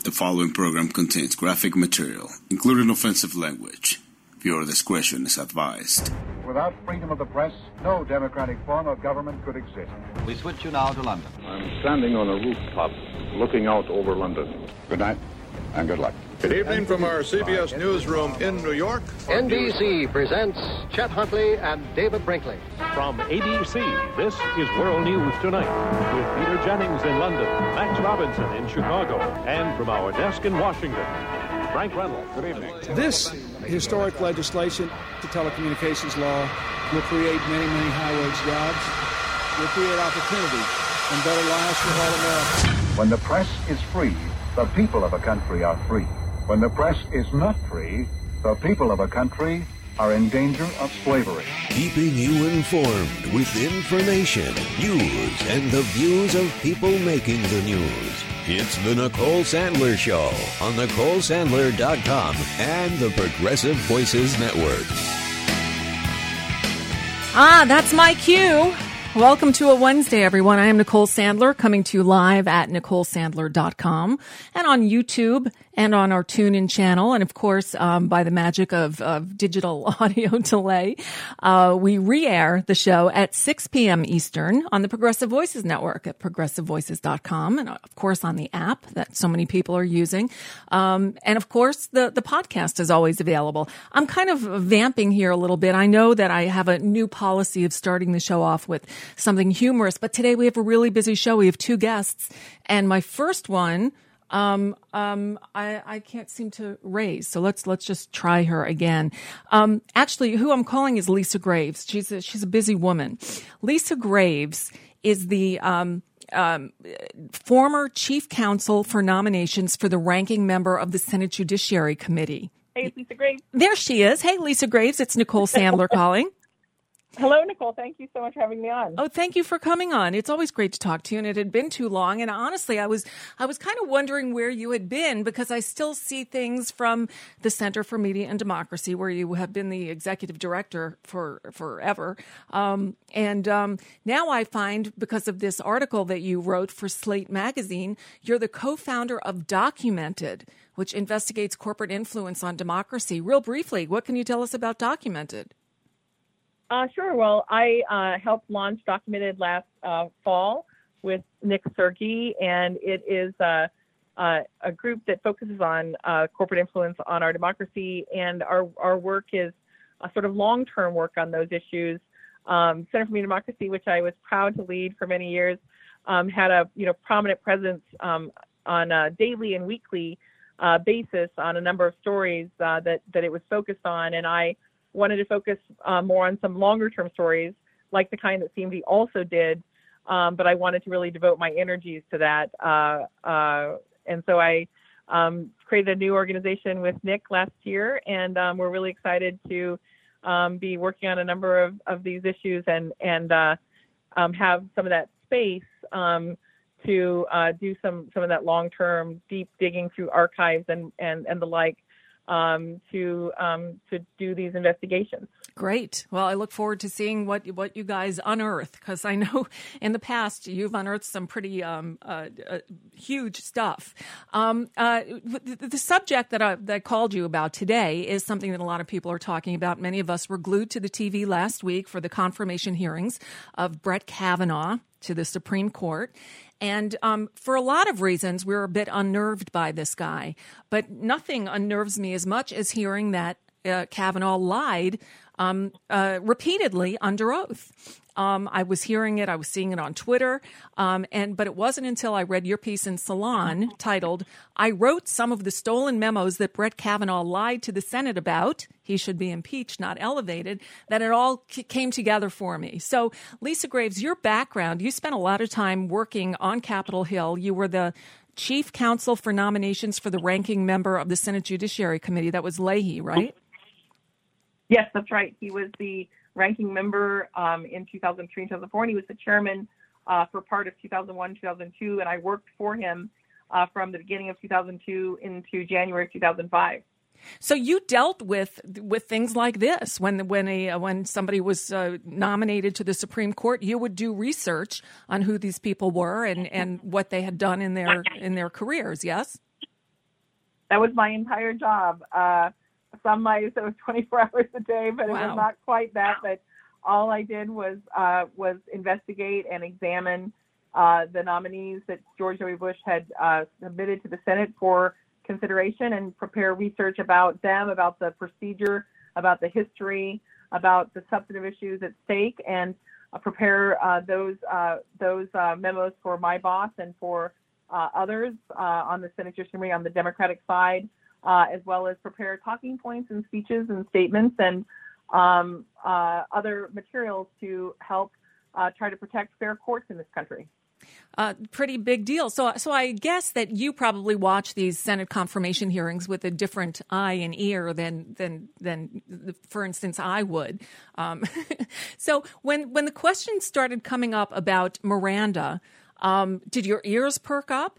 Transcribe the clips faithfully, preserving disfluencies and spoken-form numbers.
The following program contains graphic material, including offensive language. Viewer discretion is advised. Without freedom of the press, no democratic form of government could exist. We switch you now to London. I'm standing on a rooftop looking out over London. Good night and good luck. Good evening from our C B S newsroom in New York. N B C presents Chet Huntley and David Brinkley. From A B C, this is World News Tonight with Peter Jennings in London, Max Robinson in Chicago, and from our desk in Washington, Frank Reynolds. Good evening. This historic legislation, the telecommunications law, will create many, many high-wage jobs, will create opportunity and better lives for all Americans. When the press is free, the people of a country are free. When the press is not free, the people of a country are in danger of slavery. Keeping you informed with information, news, and the views of people making the news. It's the Nicole Sandler Show on Nicole Sandler dot com and the Progressive Voices Network. Ah, that's my cue. Welcome to a Wednesday, everyone. I am Nicole Sandler, coming to you live at Nicole Sandler dot com and on YouTube and on our TuneIn channel. And of course, um, by the magic of, of digital audio delay, uh, we re-air the show at six p.m. Eastern on the Progressive Voices Network at progressive voices dot com. And of course, on the app that so many people are using. Um, and of course, the, the podcast is always available. I'm kind of vamping here a little bit. I know that I have a new policy of starting the show off with something humorous, but today we have a really busy show. We have two guests, and my first one, um, um, I, I can't seem to raise. So let's let's just try her again. Um, actually, who I'm calling is Lisa Graves. She's a, she's a busy woman. Lisa Graves is the um, um, former chief counsel for nominations for the ranking member of the Senate Judiciary Committee. Hey, it's Lisa Graves. There she is. Hey, Lisa Graves. It's Nicole Sandler calling. Hello, Nicole. Thank you so much for having me on. Oh, thank you for coming on. It's always great to talk to you, and it had been too long. And honestly, I was I was kind of wondering where you had been, because I still see things from the Center for Media and Democracy, where you have been the executive director for forever. Um, and um, now I find, because of this article that you wrote for Slate Magazine, you're the co-founder of Documented, which investigates corporate influence on democracy. Real briefly, what can you tell us about Documented? Uh, sure. Well, I uh, helped launch Documented last uh, fall with Nick Sergey, and it is uh, uh, a group that focuses on uh, corporate influence on our democracy, and our, our work is a sort of long-term work on those issues. Um, Center for Media and Democracy, which I was proud to lead for many years, um, had a you know prominent presence um, on a daily and weekly uh, basis on a number of stories uh, that, that it was focused on, and I wanted to focus uh, more on some longer-term stories, like the kind that C M D also did, um, but I wanted to really devote my energies to that. Uh, uh, and so I um, created a new organization with Nick last year, and um, we're really excited to um, be working on a number of, of these issues and, and uh, um, have some of that space um, to uh, do some, some of that long-term deep digging through archives and, and, and the like. Um, to um, to do these investigations. Great. Well, I look forward to seeing what what you guys unearth, because I know in the past you've unearthed some pretty um, uh, uh, huge stuff. Um, uh, the, the subject that I, that I called you about today is something that a lot of people are talking about. Many of us were glued to the T V last week for the confirmation hearings of Brett Kavanaugh to the Supreme Court. And um, for a lot of reasons, we're a bit unnerved by this guy. But nothing unnerves me as much as hearing that uh, Kavanaugh lied um, uh, repeatedly under oath. Um, I was hearing it. I was seeing it on Twitter. Um, and but it wasn't until I read your piece in Salon titled, "I wrote some of the stolen memos that Brett Kavanaugh lied to the Senate about. He should be impeached, not elevated," that it all c- came together for me. So, Lisa Graves, your background, you spent a lot of time working on Capitol Hill. You were the chief counsel for nominations for the ranking member of the Senate Judiciary Committee. That was Leahy, right? Yes, that's right. He was the ranking member um, in two thousand three and two thousand four, and he was the chairman uh, for part of two thousand one, two thousand two, and I worked for him uh, from the beginning of two thousand two into January of two thousand five. So you dealt with with things like this when when a when somebody was uh, nominated to the Supreme Court. You would do research on who these people were and, and what they had done in their in their careers. Yes. that was my entire job. Uh, some might say it was twenty-four hours a day, but wow. It was not quite that. But all I did was uh, was investigate and examine uh, the nominees that George W. Bush had uh, submitted to the Senate for consideration, and prepare research about them, about the procedure, about the history, about the substantive issues at stake, and uh, prepare uh, those uh, those uh, memos for my boss and for uh, others uh, on the Senate Judiciary on the Democratic side, uh, as well as prepare talking points and speeches and statements and um, uh, other materials to help uh, try to protect fair courts in this country. Uh, pretty big deal. So, so I guess that you probably watch these Senate confirmation hearings with a different eye and ear than than than, for instance, I would. Um, so, when when the questions started coming up about Miranda, um, did your ears perk up?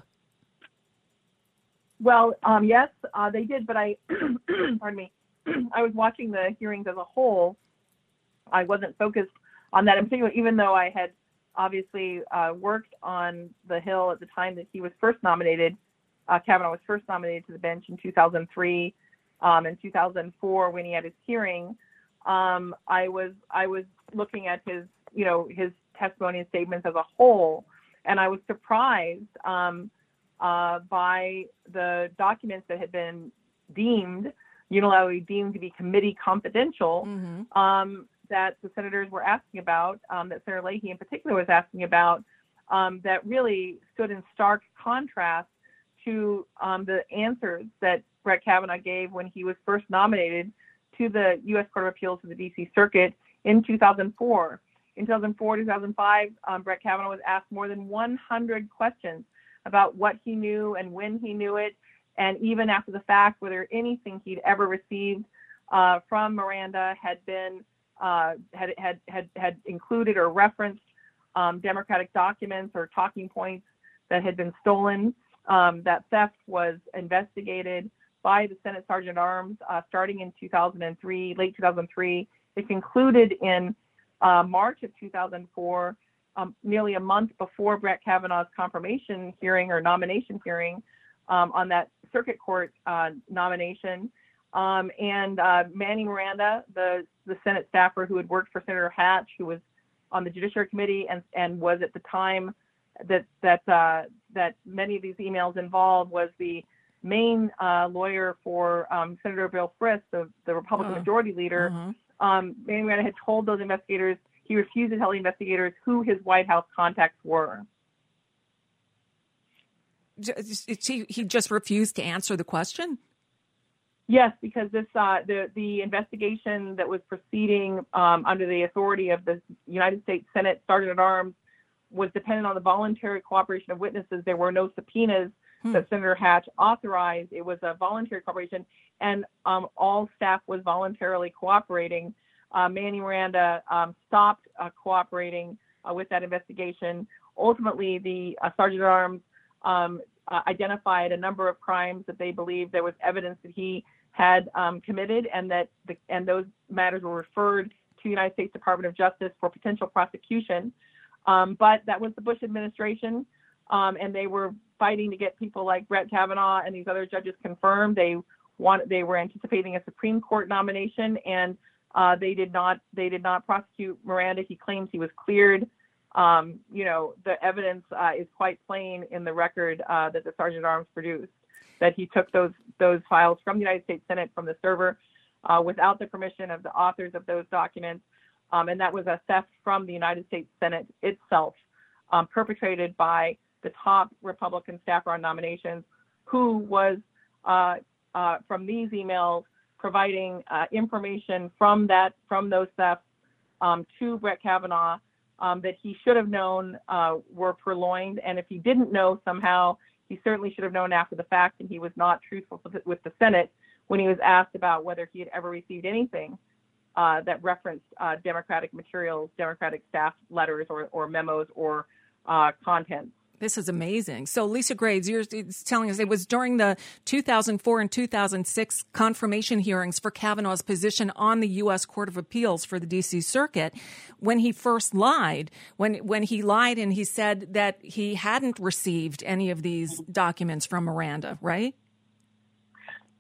Well, um, yes, uh, they did. But I, pardon me, I was watching the hearings as a whole. I wasn't focused on that in particular, even though I had obviously uh, worked on the Hill at the time that he was first nominated. Uh, Kavanaugh was first nominated to the bench in two thousand three um, and two thousand four when he had his hearing. Um, I was I was looking at his you know his testimony and statements as a whole, and I was surprised um, uh, by the documents that had been deemed unilaterally deemed to be committee confidential. Mm-hmm. Um, that the senators were asking about, um, that Senator Leahy in particular was asking about, um, that really stood in stark contrast to um, the answers that Brett Kavanaugh gave when he was first nominated to the U S Court of Appeals for the D C Circuit in two thousand four. In two thousand four, two thousand five, um, Brett Kavanaugh was asked more than one hundred questions about what he knew and when he knew it, and even after the fact, whether anything he'd ever received uh, from Miranda had been Uh, had had had had included or referenced um, Democratic documents or talking points that had been stolen. Um, that theft was investigated by the Senate Sergeant at Arms uh, starting in two thousand three, late two thousand three. It concluded in uh, March of two thousand four, um, nearly a month before Brett Kavanaugh's confirmation hearing or nomination hearing um, on that circuit court uh, nomination. Um, and uh, Manny Miranda, the, the Senate staffer who had worked for Senator Hatch, who was on the Judiciary Committee and, and was at the time that that uh, that many of these emails involved, was the main uh, lawyer for um, Senator Bill Frist, the, the Republican uh, Majority Leader. Uh-huh. Um, Manny Miranda had told those investigators, he refused to tell the investigators who his White House contacts were. He, he just refused to answer the question? Yes, because this uh, the the investigation that was proceeding um, under the authority of the United States Senate Sergeant at Arms was dependent on the voluntary cooperation of witnesses. There were no subpoenas hmm. that Senator Hatch authorized. It was a voluntary cooperation, and um, all staff was voluntarily cooperating. Uh, Manny Miranda um, stopped uh, cooperating uh, with that investigation. Ultimately, the uh, Sergeant at Arms um, uh, identified a number of crimes that they believed there was evidence that he had um, committed, and that the, and those matters were referred to the United States Department of Justice for potential prosecution. Um, but that was the Bush administration, um, and they were fighting to get people like Brett Kavanaugh and these other judges confirmed. They want, they were anticipating a Supreme Court nomination, and uh, they did not they did not prosecute Miranda. He claims he was cleared. Um, you know, the evidence uh, is quite plain in the record uh, that the Sergeant at Arms produced, that he took those those files from the United States Senate, from the server, uh, without the permission of the authors of those documents. Um, and that was a theft from the United States Senate itself, um, perpetrated by the top Republican staffer on nominations, who was, uh, uh, from these emails, providing uh, information from that from those thefts um, to Brett Kavanaugh um, that he should have known uh, were purloined. And if he didn't know somehow, he certainly should have known after the fact, and he was not truthful with the Senate when he was asked about whether he had ever received anything uh, that referenced uh, Democratic materials, Democratic staff letters or, or memos or uh, contents. This is amazing. So, Lisa Grades, you're telling us it was during the two thousand four and two thousand six confirmation hearings for Kavanaugh's position on the U S Court of Appeals for the D C Circuit when he first lied, when when he lied and he said that he hadn't received any of these documents from Miranda, right?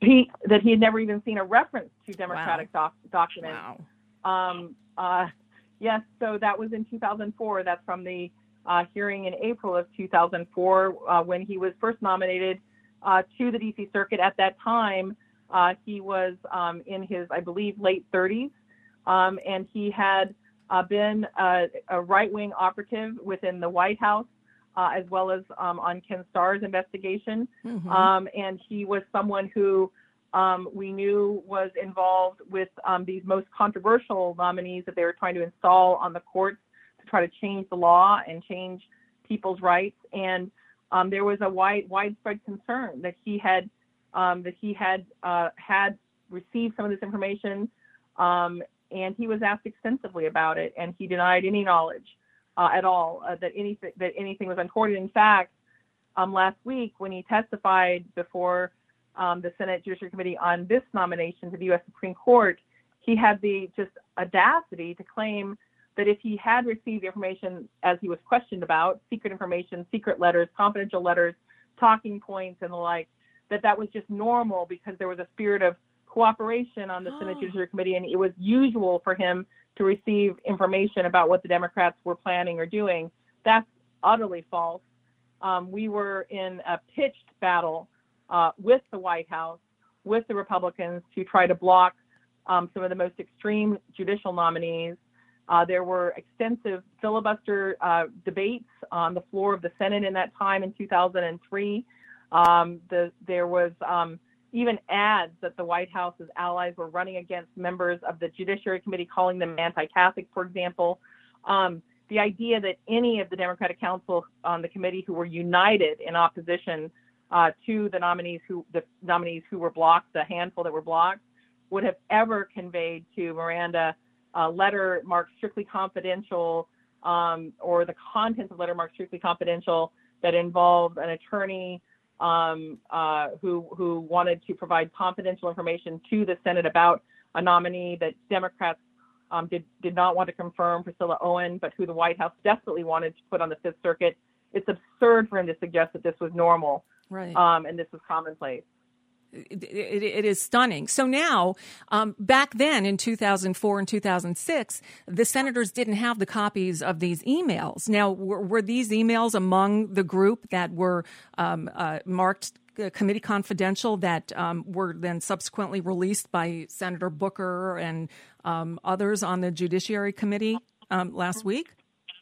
he that he had never even seen a reference to Democratic Wow. doc, documents. Wow. Um, uh, yes, so that was in two thousand four. That's from the uh, hearing in April of two thousand four uh, when he was first nominated uh, to the D C Circuit. At that time, uh, he was um, in his, I believe, late thirties, um, and he had uh, been a, a right-wing operative within the White House, uh, as well as um, on Ken Starr's investigation. Mm-hmm. Um, and he was someone who um, we knew was involved with um, these most controversial nominees that they were trying to install on the courts to try to change the law and change people's rights. And um, there was a wide, widespread concern that he had um, that he had uh, had received some of this information, um, and he was asked extensively about it, and he denied any knowledge uh, at all uh, that anything that anything was untoward. In fact, um, last week when he testified before um, the Senate Judiciary Committee on this nomination to the U S Supreme Court, he had the just audacity to claim that if he had received the information as he was questioned about, secret information, secret letters, confidential letters, talking points, and the like, that that was just normal because there was a spirit of cooperation on the oh. Senate Judiciary Committee, and it was usual for him to receive information about what the Democrats were planning or doing. That's utterly false. Um, we were in a pitched battle uh, with the White House, with the Republicans, to try to block um, some of the most extreme judicial nominees. Uh, there were extensive filibuster uh, debates on the floor of the Senate in that time in two thousand three. Um, the, there was um, even ads that the White House's allies were running against members of the Judiciary Committee, calling them anti-Catholic, for example. Um, the idea that any of the Democratic counsel on the committee who were united in opposition uh, to the nominees who the nominees who were blocked, the handful that were blocked, would have ever conveyed to Miranda a letter marked strictly confidential, um, or the contents of the letter marked strictly confidential that involved an attorney um, uh, who who wanted to provide confidential information to the Senate about a nominee that Democrats um, did did not want to confirm, Priscilla Owen, but who the White House desperately wanted to put on the Fifth Circuit. It's absurd for him to suggest that this was normal, right? Um, and this was commonplace. It, it, it is stunning. So now, um, back then in two thousand four and two thousand six, the senators didn't have the copies of these emails. Now, were, were these emails among the group that were um, uh, marked uh, committee confidential that um, were then subsequently released by Senator Booker and um, others on the Judiciary Committee um, last week?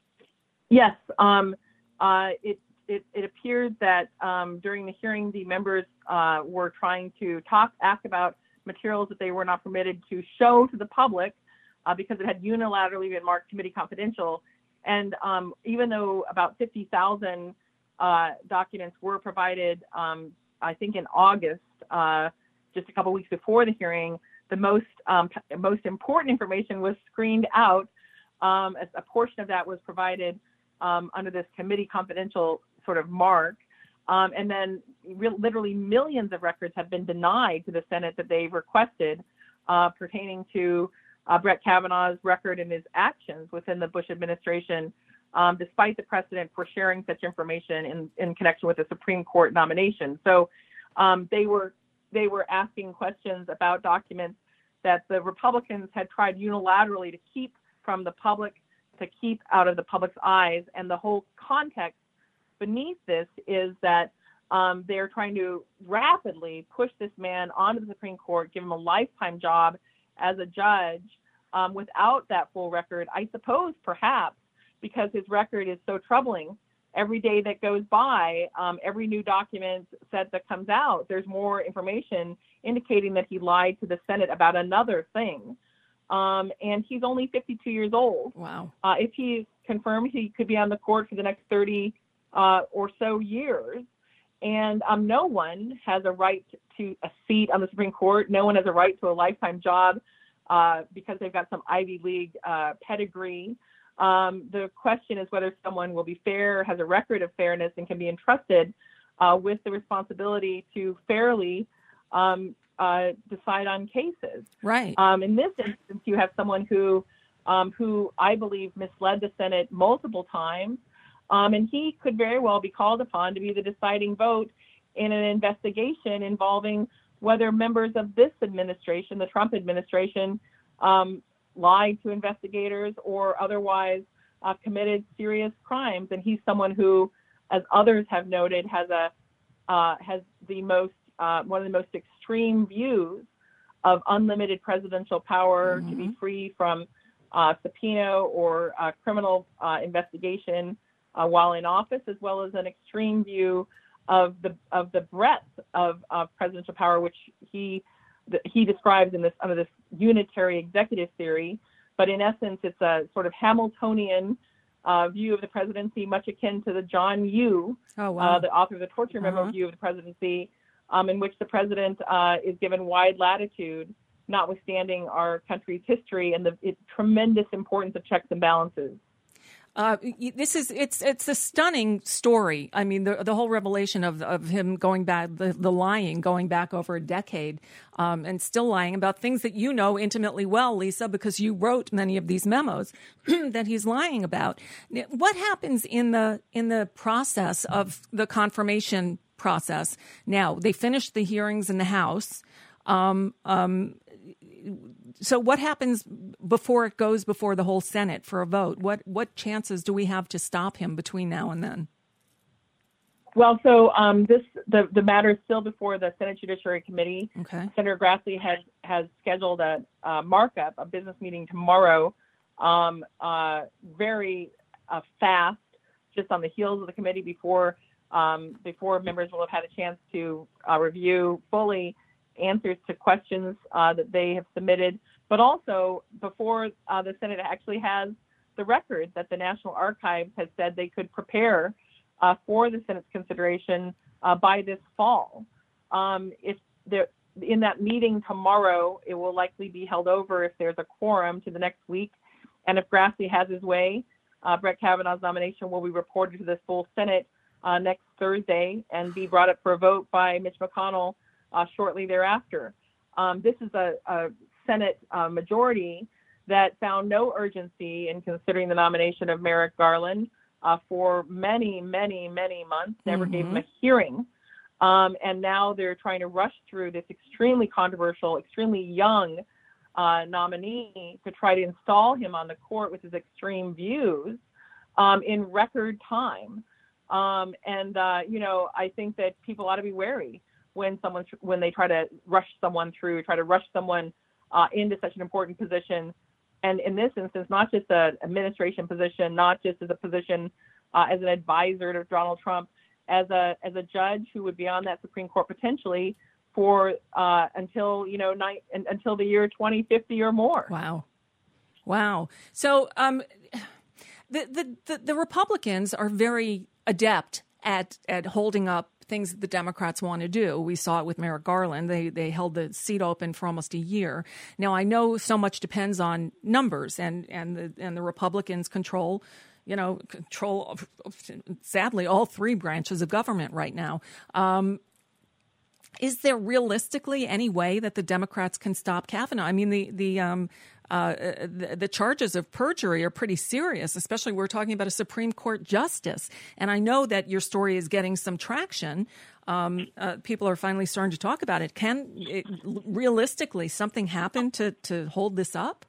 Yes. Um, uh, it It, it appears that um, during the hearing, the members uh, were trying to talk, ask about materials that they were not permitted to show to the public uh, because it had unilaterally been marked committee confidential. And um, even though about fifty thousand uh, documents were provided, um, I think in August, uh, just a couple weeks before the hearing, the most um, most important information was screened out. Um, as a portion of that was provided um, under this committee confidential sort of mark. Um, and then re- literally millions of records have been denied to the Senate that they've requested uh, pertaining to uh, Brett Kavanaugh's record and his actions within the Bush administration, um, despite the precedent for sharing such information in, in connection with the Supreme Court nomination. So um, they were they were asking questions about documents that the Republicans had tried unilaterally to keep from the public, to keep out of the public's eyes. And the whole context beneath this is that um, they're trying to rapidly push this man onto the Supreme Court, give him a lifetime job as a judge um, without that full record. I suppose perhaps because his record is so troubling, every day that goes by, um, every new document set that comes out, there's more information indicating that he lied to the Senate about another thing. Um, and he's only fifty-two years old. Wow. Uh, if he's confirmed, he could be on the court for the next thirty Uh, or so years, and um, no one has a right to a seat on the Supreme Court. No one has a right to a lifetime job uh, because they've got some Ivy League uh, pedigree. Um, the question is whether someone will be fair, has a record of fairness, and can be entrusted uh, with the responsibility to fairly um, uh, decide on cases. Right. Um, in this instance, you have someone who, um, who I believe misled the Senate multiple times. Um, and he could very well be called upon to be the deciding vote in an investigation involving whether members of this administration, the Trump administration, um, lied to investigators or otherwise uh, committed serious crimes. And he's someone who, as others have noted, has a uh, has the most uh, one of the most extreme views of unlimited presidential power mm-hmm. to be free from uh, subpoena or uh, criminal uh, investigation uh, while in office, as well as an extreme view of the of the breadth of uh, presidential power, which he the, he describes in this under this unitary executive theory. But in essence, it's a sort of Hamiltonian uh, view of the presidency, much akin to the John Yoo, oh, wow. uh, the author of the torture memo uh-huh. view of the presidency, um, in which the president uh, is given wide latitude, notwithstanding our country's history and the it, tremendous importance of checks and balances. Uh, this is it's it's a stunning story. I mean, the the whole revelation of of him going back, the, the lying, going back over a decade, um, and still lying about things that you know intimately well, Lisa, because you wrote many of these memos that he's lying about. What happens in the in the process of the confirmation process? Now, they finished the hearings in the House. Um, um, So what happens before it goes before the whole Senate for a vote? What what chances do we have to stop him between now and then? Well, so um, this the, the matter is still before the Senate Judiciary Committee. Okay. Senator Grassley has has scheduled a, a markup, a business meeting tomorrow, um, uh, very uh, fast, just on the heels of the committee before um, before members will have had a chance to uh, review fully answers to questions uh, that they have submitted, but also before uh, the Senate actually has the record that the National Archives has said they could prepare uh, for the Senate's consideration uh, by this fall. Um, if there, in that meeting tomorrow, it will likely be held over if there's a quorum to the next week. And if Grassley has his way, uh, Brett Kavanaugh's nomination will be reported to the full Senate uh, next Thursday and be brought up for a vote by Mitch McConnell Uh, shortly thereafter. Um, this is a, a Senate uh, majority that found no urgency in considering the nomination of Merrick Garland uh, for many, many, many months, never mm-hmm. gave him a hearing. Um, and now they're trying to rush through this extremely controversial, extremely young uh, nominee to try to install him on the court with his extreme views um, in record time. Um, and, uh, you know, I think that people ought to be wary when someone when they try to rush someone through, try to rush someone uh, into such an important position. And in this instance, not just an administration position, not just as a position uh, as an advisor to Donald Trump, as a as a judge who would be on that Supreme Court potentially for uh, until, you know, ni- until the year twenty fifty or more. Wow. Wow. So um, the, the, the, the Republicans are very adept at at holding up things that the Democrats want to do. We saw it with Merrick Garland. They they held the seat open for almost a year. Now, I know so much depends on numbers, and and the and the Republicans control, you know, control, sadly, all three branches of government right now. Um, is there realistically any way that the Democrats can stop Kavanaugh? I mean, the the um, uh, the, the charges of perjury are pretty serious, especially we're talking about a Supreme Court justice. And I know that your story is getting some traction. Um, uh, people are finally starting to talk about it. Can it, realistically something happen to, to hold this up?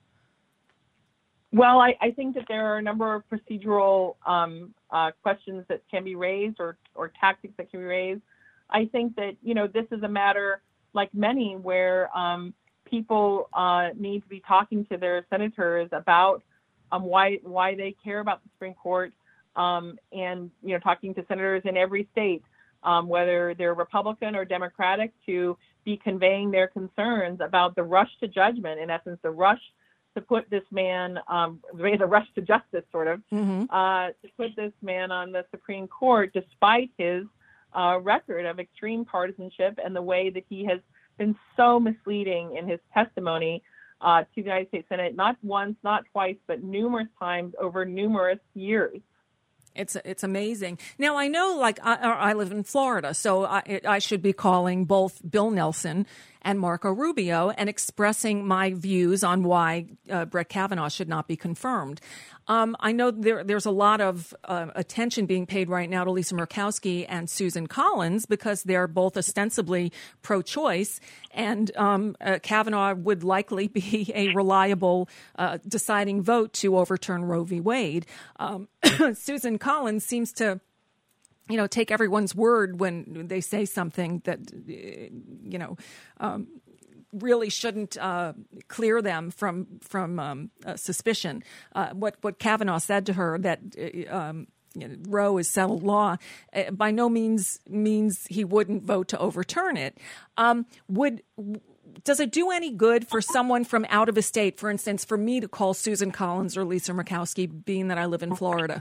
Well, I, I think that there are a number of procedural um, uh, questions that can be raised or, or tactics that can be raised. I think that, you know, this is a matter like many where um, people uh, need to be talking to their senators about um, why why they care about the Supreme Court, um, and you know, talking to senators in every state, um, whether they're Republican or Democratic, to be conveying their concerns about the rush to judgment. In essence, the rush to put this man, um, the rush to justice, sort of, mm-hmm. uh, to put this man on the Supreme Court, despite his uh, record of extreme partisanship and the way that he has been so misleading in his testimony uh, to the United States Senate, not once, not twice, but numerous times over numerous years. It's it's amazing. Now, I know, like, I, I live in Florida, so I, I should be calling both Bill Nelson and Marco Rubio and expressing my views on why uh, Brett Kavanaugh should not be confirmed. Um, I know there, there's a lot of uh, attention being paid right now to Lisa Murkowski and Susan Collins because they're both ostensibly pro-choice, and um, uh, Kavanaugh would likely be a reliable uh, deciding vote to overturn Roe v. Wade. Um, Susan Collins seems to you know, take everyone's word when they say something that, you know, um, really shouldn't uh, clear them from from um, uh, suspicion. Uh, what what Kavanaugh said to her that um, you know, Roe is settled law uh, by no means means he wouldn't vote to overturn it. Um, would does it do any good for someone from out of a state, for instance, for me to call Susan Collins or Lisa Murkowski, being that I live in Florida?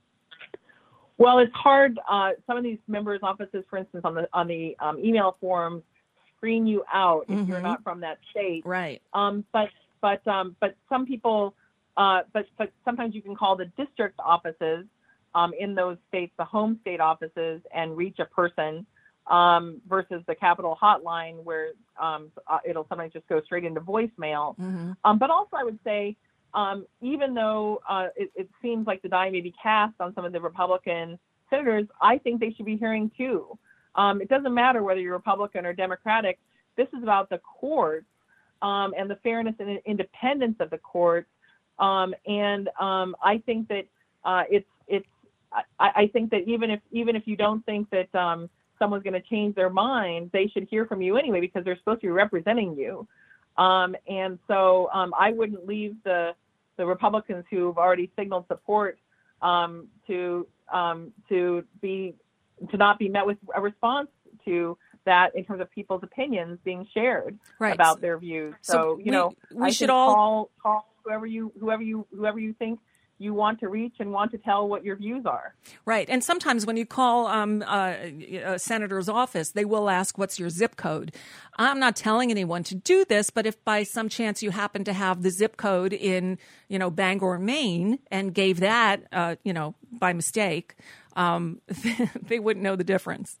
Well, it's hard. Uh, some of these members' offices, for instance, on the on the um, email forms, screen you out if mm-hmm. you're not from that state. Right. Um, but but um, but some people, uh, but but sometimes you can call the district offices um, in those states, the home state offices, and reach a person um, versus the Capitol hotline where um, uh, it'll sometimes just go straight into voicemail. Mm-hmm. Um, but also, I would say. Um, even though uh, it, it seems like the die may be cast on some of the Republican senators, I think they should be hearing too. Um, it doesn't matter whether you're Republican or Democratic. This is about the courts um, and the fairness and independence of the courts. Um, and um, I think that uh, it's it's. I, I think that even if even if you don't think that um, someone's going to change their mind, they should hear from you anyway because they're supposed to be representing you. Um, and so um, I wouldn't leave the the Republicans who've already signaled support um, to um, to be to not be met with a response to that in terms of people's opinions being shared right. about their views. So, so you we, know, we I should think all call call whoever you whoever you whoever you think you want to reach and want to tell what your views are. Right. And sometimes when you call um, uh, a senator's office, they will ask, what's your zip code? I'm not telling anyone to do this, but if by some chance you happen to have the zip code in, you know, Bangor, Maine, and gave that, uh, you know, by mistake, um, they wouldn't know the difference.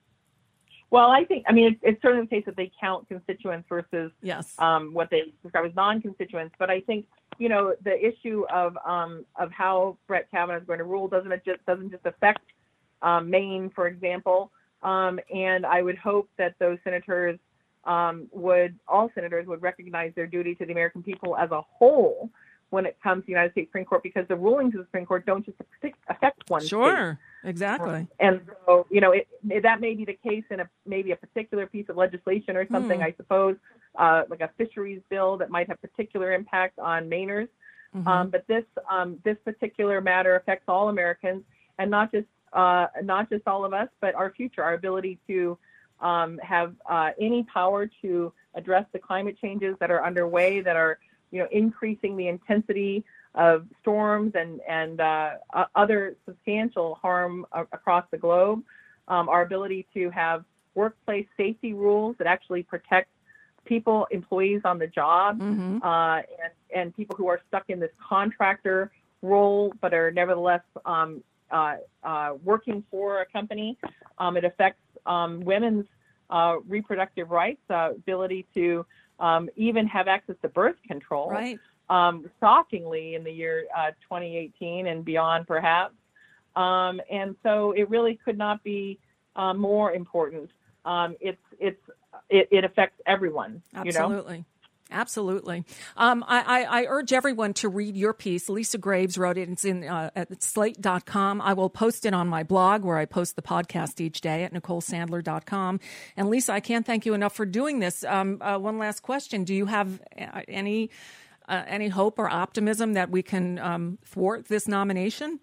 Well, I think, I mean, it's, it's certainly the case that they count constituents versus yes. um, what they describe as non-constituents. But I think, you know, the issue of um, of how Brett Kavanaugh is going to rule doesn't it just doesn't just affect um, Maine, for example. Um, and I would hope that those senators um, would, all senators would recognize their duty to the American people as a whole when it comes to the United States Supreme Court, because the rulings of the Supreme Court don't just affect one Sure, state. Exactly. And so, you know, it, it, that may be the case in a maybe a particular piece of legislation or something, mm. I suppose, uh, like a fisheries bill that might have particular impact on Mainers. Mm-hmm. Um, but this um, this particular matter affects all Americans, and not just uh, not just all of us, but our future, our ability to um, have uh, any power to address the climate changes that are underway, that are you know, increasing the intensity of storms and, and uh, other substantial harm a- across the globe. Um, our ability to have workplace safety rules that actually protect people, employees on the job, mm-hmm. uh, and, and people who are stuck in this contractor role, but are nevertheless um, uh, uh, working for a company. Um, it affects um, women's uh, reproductive rights, uh, ability to Um, even have access to birth control, right. um, shockingly in the year uh, twenty eighteen and beyond, perhaps. Um, and so it really could not be uh, more important. Um, it's it's it, it affects everyone. Absolutely. You know? Absolutely. Um, I, I, I urge everyone to read your piece. Lisa Graves wrote it. It's in uh, at slate dot com. I will post it on my blog where I post the podcast each day at nicole sandler dot com. And Lisa, I can't thank you enough for doing this. Um, uh, one last question. Do you have any uh, any hope or optimism that we can um, thwart this nomination?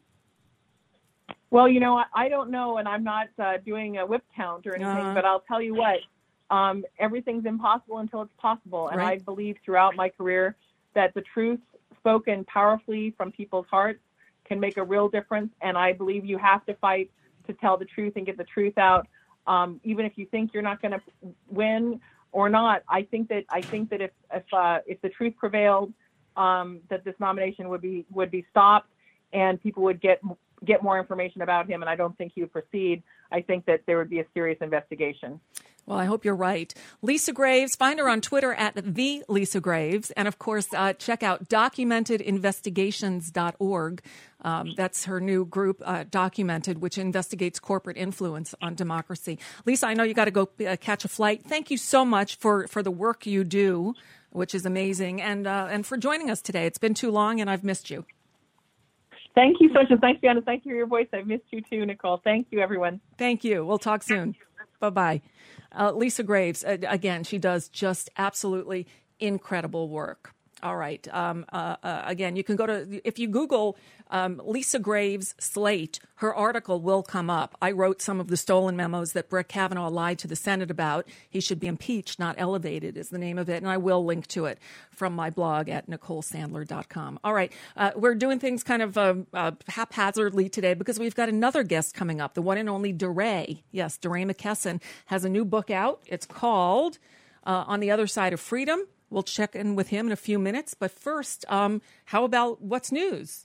Well, you know, I, I don't know, and I'm not uh, doing a whip count or anything, uh-huh. but I'll tell you what. Um, everything's impossible until it's possible. And right. I believe throughout my career that the truth spoken powerfully from people's hearts can make a real difference. And I believe you have to fight to tell the truth and get the truth out. Um, even if you think you're not going to win or not, I think that I think that if if, uh, if the truth prevailed, um, that this nomination would be would be stopped and people would get get more information about him. And I don't think he would proceed I think that there would be a serious investigation. Well, I hope you're right. Lisa Graves, find her on Twitter at the Lisa Graves. And, of course, uh, check out documented investigations dot org. Um, that's her new group, uh, Documented, which investigates corporate influence on democracy. Lisa, I know you got to go uh, catch a flight. Thank you so much for, for the work you do, which is amazing, and uh, and for joining us today. It's been too long, and I've missed you. Thank you so much, and thanks, Fiona. Thank you for your voice. I've missed you too, Nicole. Thank you, everyone. Thank you. We'll talk soon. Bye-bye. Uh, Lisa Graves, uh, again, she does just absolutely incredible work. All right. Um, uh, uh, again, you can go to, if you Google um, Lisa Graves Slate, her article will come up. I wrote some of the stolen memos that Brett Kavanaugh lied to the Senate about. He should be impeached, not elevated is the name of it. And I will link to it from my blog at nicole sandler dot com. All right. Uh, we're doing things kind of uh, uh, haphazardly today because we've got another guest coming up, the one and only DeRay. Yes, DeRay McKesson has a new book out. It's called uh, On the Other Side of Freedom. We'll check in with him in a few minutes. But first, um, how about what's news?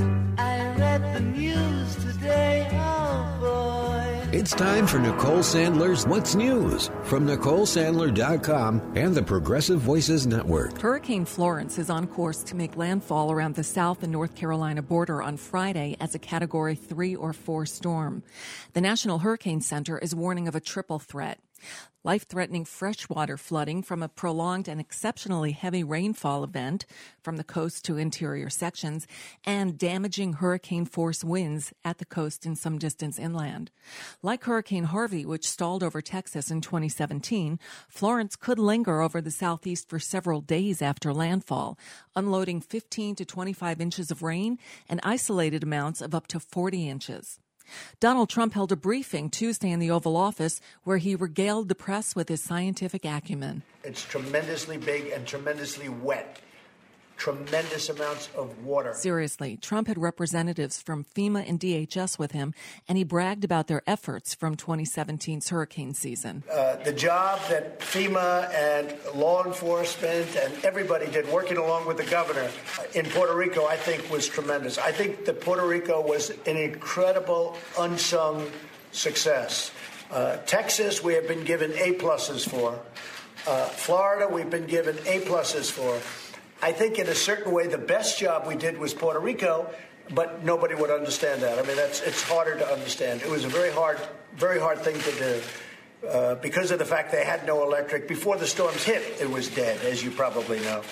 I read the news today, oh boy. It's time for Nicole Sandler's What's News from nicole sandler dot com and the Progressive Voices Network. Hurricane Florence is on course to make landfall around the South and North Carolina border on Friday as a Category three or four storm. The National Hurricane Center is warning of a triple threat. Life-threatening freshwater flooding from a prolonged and exceptionally heavy rainfall event from the coast to interior sections, and damaging hurricane-force winds at the coast and some distance inland. Like Hurricane Harvey, which stalled over Texas in twenty seventeen, Florence could linger over the southeast for several days after landfall, unloading fifteen to twenty-five inches of rain and isolated amounts of up to forty inches. Donald Trump held a briefing Tuesday in the Oval Office where he regaled the press with his scientific acumen. It's tremendously big and tremendously wet. Tremendous amounts of water. Seriously, Trump had representatives from FEMA and D H S with him, and he bragged about their efforts from twenty seventeen's hurricane season. Uh, the job that FEMA and law enforcement and everybody did working along with the governor in Puerto Rico, I think, was tremendous. I think that Puerto Rico was an incredible, unsung success. Uh, Texas, we have been given A-pluses for. Uh, Florida, we've been given A-pluses for. I think in a certain way, the best job we did was Puerto Rico, but nobody would understand that. I mean, that's it's harder to understand. It was a very hard, very hard thing to do uh, because of the fact they had no electric. Before the storms hit, it was dead, as you probably know.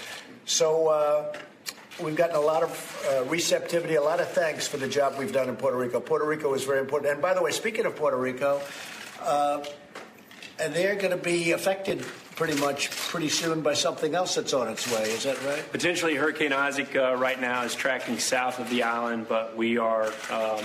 So uh, we've gotten a lot of uh, receptivity, a lot of thanks for the job we've done in Puerto Rico. Puerto Rico is very important. And by the way, speaking of Puerto Rico, uh, and they're going to be affected pretty much pretty soon by something else that's on its way. Is that right? Potentially Hurricane Isaac uh, right now is tracking south of the island, but we are um,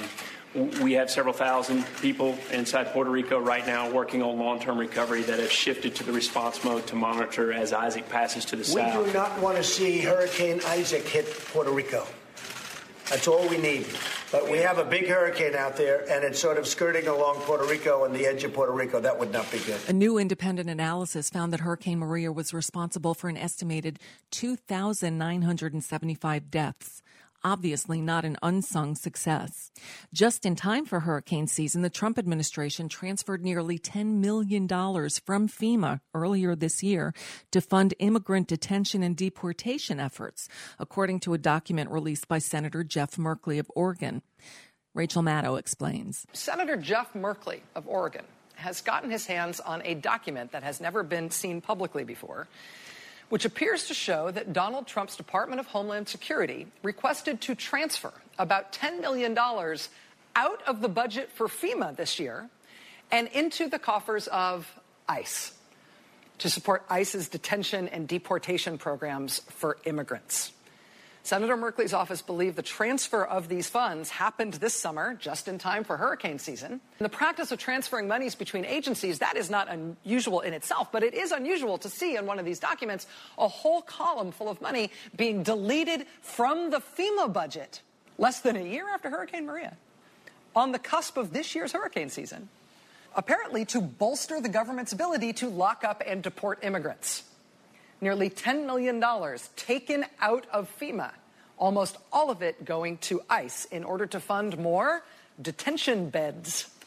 we have several thousand people inside Puerto Rico right now working on long-term recovery that have shifted to the response mode to monitor as Isaac passes to the we south. We do not want to see Hurricane Isaac hit Puerto Rico. That's all we need. But we have a big hurricane out there, and it's sort of skirting along Puerto Rico and the edge of Puerto Rico. That would not be good. A new independent analysis found that Hurricane Maria was responsible for an estimated two thousand nine hundred seventy-five deaths. Obviously not an unsung success. Just in time for hurricane season, the Trump administration transferred nearly ten million dollars from FEMA earlier this year to fund immigrant detention and deportation efforts, according to a document released by Senator Jeff Merkley of Oregon. Rachel Maddow explains. Senator Jeff Merkley of Oregon has gotten his hands on a document that has never been seen publicly before, which appears to show that Donald Trump's Department of Homeland Security requested to transfer about ten million dollars out of the budget for FEMA this year and into the coffers of ICE to support ICE's detention and deportation programs for immigrants. Senator Merkley's office believed the transfer of these funds happened this summer, just in time for hurricane season. The practice of transferring monies between agencies, that is not unusual in itself, but it is unusual to see in one of these documents a whole column full of money being deleted from the FEMA budget less than a year after Hurricane Maria, on the cusp of this year's hurricane season, apparently to bolster the government's ability to lock up and deport immigrants. Nearly ten million dollars taken out of FEMA, almost all of it going to ICE in order to fund more detention beds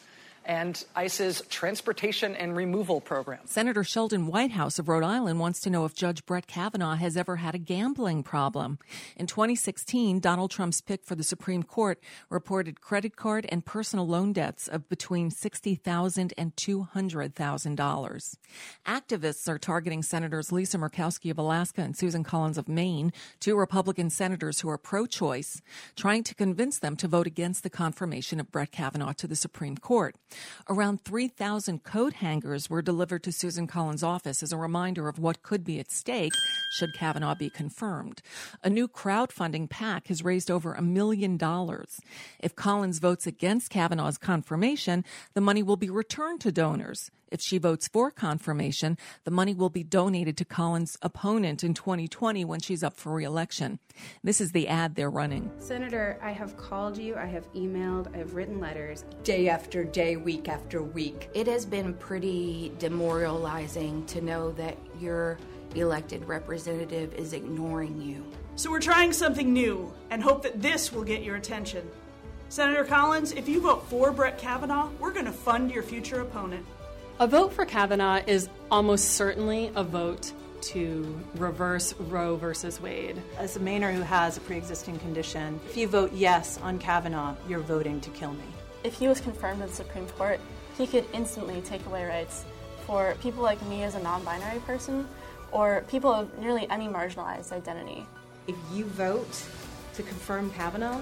and ICE's transportation and removal program. Senator Sheldon Whitehouse of Rhode Island wants to know if Judge Brett Kavanaugh has ever had a gambling problem. In twenty sixteen, Donald Trump's pick for the Supreme Court reported credit card and personal loan debts of between sixty thousand dollars and two hundred thousand dollars. Activists are targeting Senators Lisa Murkowski of Alaska and Susan Collins of Maine, two Republican senators who are pro-choice, trying to convince them to vote against the confirmation of Brett Kavanaugh to the Supreme Court. Around three thousand coat hangers were delivered to Susan Collins' office as a reminder of what could be at stake should Kavanaugh be confirmed. A new crowdfunding PAC has raised over a million dollars. If Collins votes against Kavanaugh's confirmation, the money will be returned to donors. If she votes for confirmation, the money will be donated to Collins' opponent in twenty twenty when she's up for re-election. This is the ad they're running. Senator, I have called you, I have emailed, I have written letters. Day after day, week after week. It has been pretty demoralizing to know that your elected representative is ignoring you. So we're trying something new and hope that this will get your attention. Senator Collins, if you vote for Brett Kavanaugh, we're going to fund your future opponent. A vote for Kavanaugh is almost certainly a vote to reverse Roe versus Wade. As a Mainer who has a pre-existing condition, if you vote yes on Kavanaugh, you're voting to kill me. If he was confirmed to the Supreme Court, he could instantly take away rights for people like me as a non-binary person or people of nearly any marginalized identity. If you vote to confirm Kavanaugh,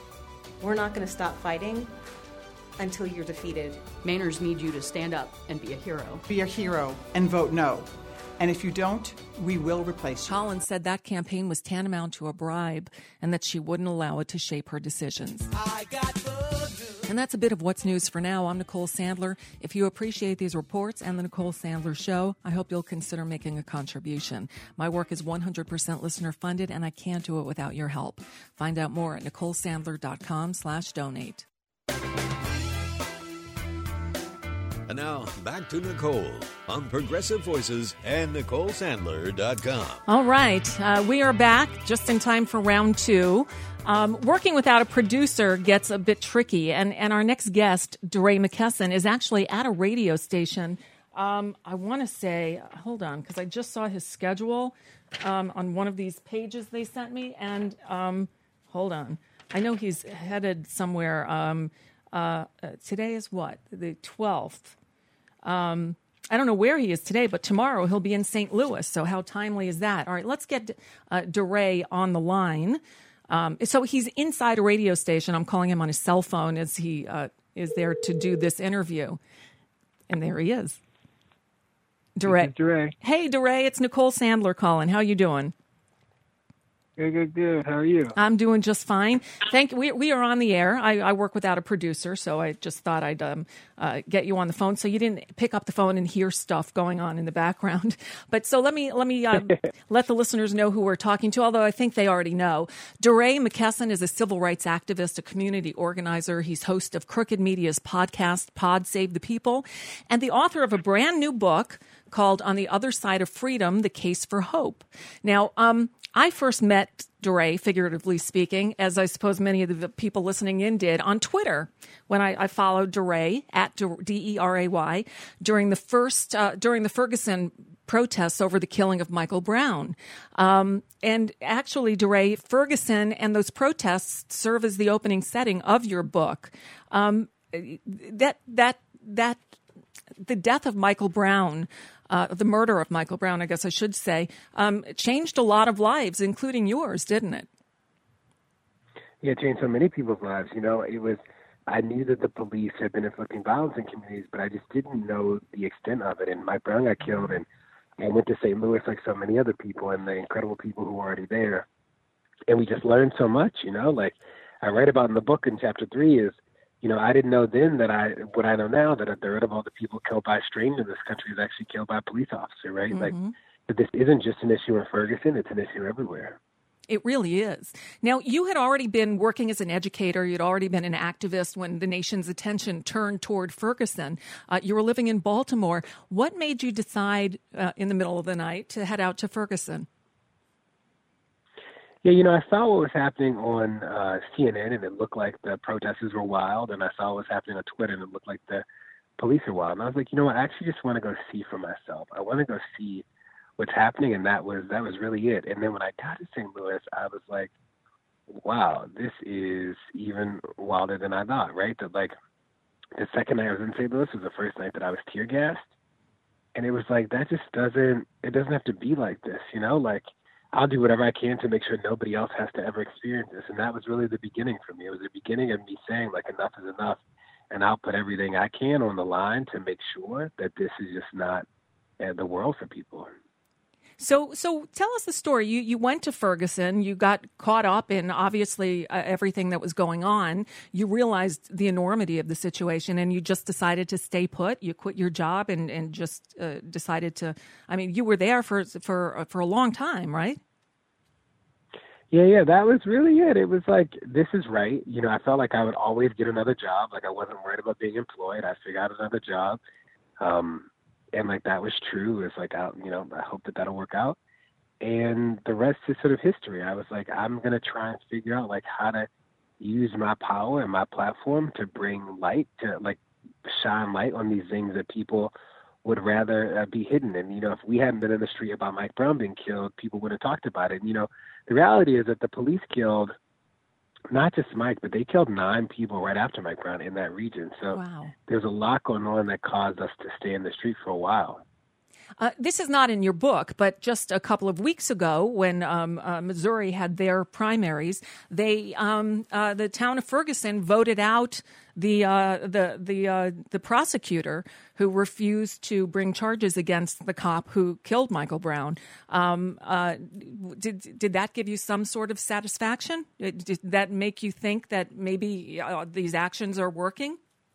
we're not going to stop fighting until you're defeated. Mainers need you to stand up and be a hero. Be a hero and vote no. And if you don't, we will replace you. Collins said that campaign was tantamount to a bribe and that she wouldn't allow it to shape her decisions. I got and that's a bit of what's news for now. I'm Nicole Sandler. If you appreciate these reports and the Nicole Sandler Show, I hope you'll consider making a contribution. My work is one hundred percent listener funded, and I can't do it without your help. Find out more at NicoleSandler.com slash donate. And now, back to Nicole on Progressive Voices and Nicole Sandler dot com. All right. Uh, we are back just in time for round two. Um, working without a producer gets a bit tricky, and, and our next guest, DeRay McKesson, is actually at a radio station. Um, I want to say, hold on, because I just saw his schedule um, on one of these pages they sent me, and um, hold on. I know he's headed somewhere. Um, uh, uh, today is what? The twelfth. Um, I don't know where he is today, but tomorrow he'll be in Saint Louis, so how timely is that? All right, let's get uh, DeRay on the line. Um, so he's inside a radio station. I'm calling him on his cell phone as he uh, is there to do this interview. And there he is. DeRay. DeRay. Hey, DeRay, it's Nicole Sandler calling. How you doing? Good, good, good. How are you? I'm doing just fine. Thank you. We, we are on the air. I, I work without a producer, so I just thought I'd um, uh, get you on the phone so you didn't pick up the phone and hear stuff going on in the background. But so let me let me uh, let the listeners know who we're talking to, although I think they already know. DeRay McKesson is a civil rights activist, a community organizer. He's host of Crooked Media's podcast, Pod Save the People, and the author of a brand new book called On the Other Side of Freedom, The Case for Hope. Now, um, I first met DeRay, figuratively speaking, as I suppose many of the people listening in did, on Twitter when I, I followed DeRay, at D E R A Y, during the first, uh, during the Ferguson protests over the killing of Michael Brown. Um, and actually, DeRay, Ferguson and those protests serve as the opening setting of your book. Um, that, that, that, the death of Michael Brown, Uh, the murder of Michael Brown, I guess I should say, um, changed a lot of lives, including yours, didn't it? Yeah, it changed so many people's lives. You know, it was, I knew that the police had been inflicting violence in communities, but I just didn't know the extent of it. And Mike Brown got killed, and I went to Saint Louis like so many other people and the incredible people who were already there. And we just learned so much, you know, like I write about in the book in chapter three is, you know, I didn't know then that I, what I know now, that a third of all the people killed by strangers in this country is actually killed by a police officer, right? Mm-hmm. Like, but this isn't just an issue in Ferguson, it's an issue everywhere. It really is. Now, you had already been working as an educator. You'd already been an activist when the nation's attention turned toward Ferguson. Uh, you were living in Baltimore. What made you decide uh, in the middle of the night to head out to Ferguson? Yeah, you know, I saw what was happening on uh, C N N, and it looked like the protesters were wild, and I saw what was happening on Twitter, and it looked like the police are wild. And I was like, you know what? I actually just want to go see for myself. I want to go see what's happening. And that was, that was really it. And then when I got to Saint Louis, I was like, wow, this is even wilder than I thought, right? That like the second night I was in Saint Louis was the first night that I was tear gassed. And it was like, that just doesn't, it doesn't have to be like this, you know, like I'll do whatever I can to make sure nobody else has to ever experience this. And that was really the beginning for me. It was the beginning of me saying like, enough is enough. And I'll put everything I can on the line to make sure that this is just not uh, the world for people. So, so tell us the story. You you went to Ferguson. You got caught up in obviously uh, everything that was going on. You realized the enormity of the situation, and you just decided to stay put. You quit your job and and just uh, decided to. I mean, you were there for for for a long time, right? Yeah, yeah, that was really it. It was like, this is right. You know, I felt like I would always get another job. Like I wasn't worried about being employed. I figured out another job. Um, And like that was true. It's like, I, you know, I hope that that'll work out. And the rest is sort of history. I was like, I'm going to try and figure out like how to use my power and my platform to bring light, to like shine light on these things that people would rather uh, be hidden. And, you know, if we hadn't been in the street about Mike Brown being killed, people would have talked about it. And, you know, the reality is that the police killed not just Mike, but they killed nine people right after Mike Brown in that region. So wow. There's a lot going on that caused us to stay in the street for a while. Uh, this is not in your book, but just a couple of weeks ago when um, uh, Missouri had their primaries, they um, uh, the town of Ferguson voted out the uh, the the uh, the prosecutor who refused to bring charges against the cop who killed Michael Brown. Um, uh, did did that give you some sort of satisfaction? Did that make you think that maybe uh, these actions are working?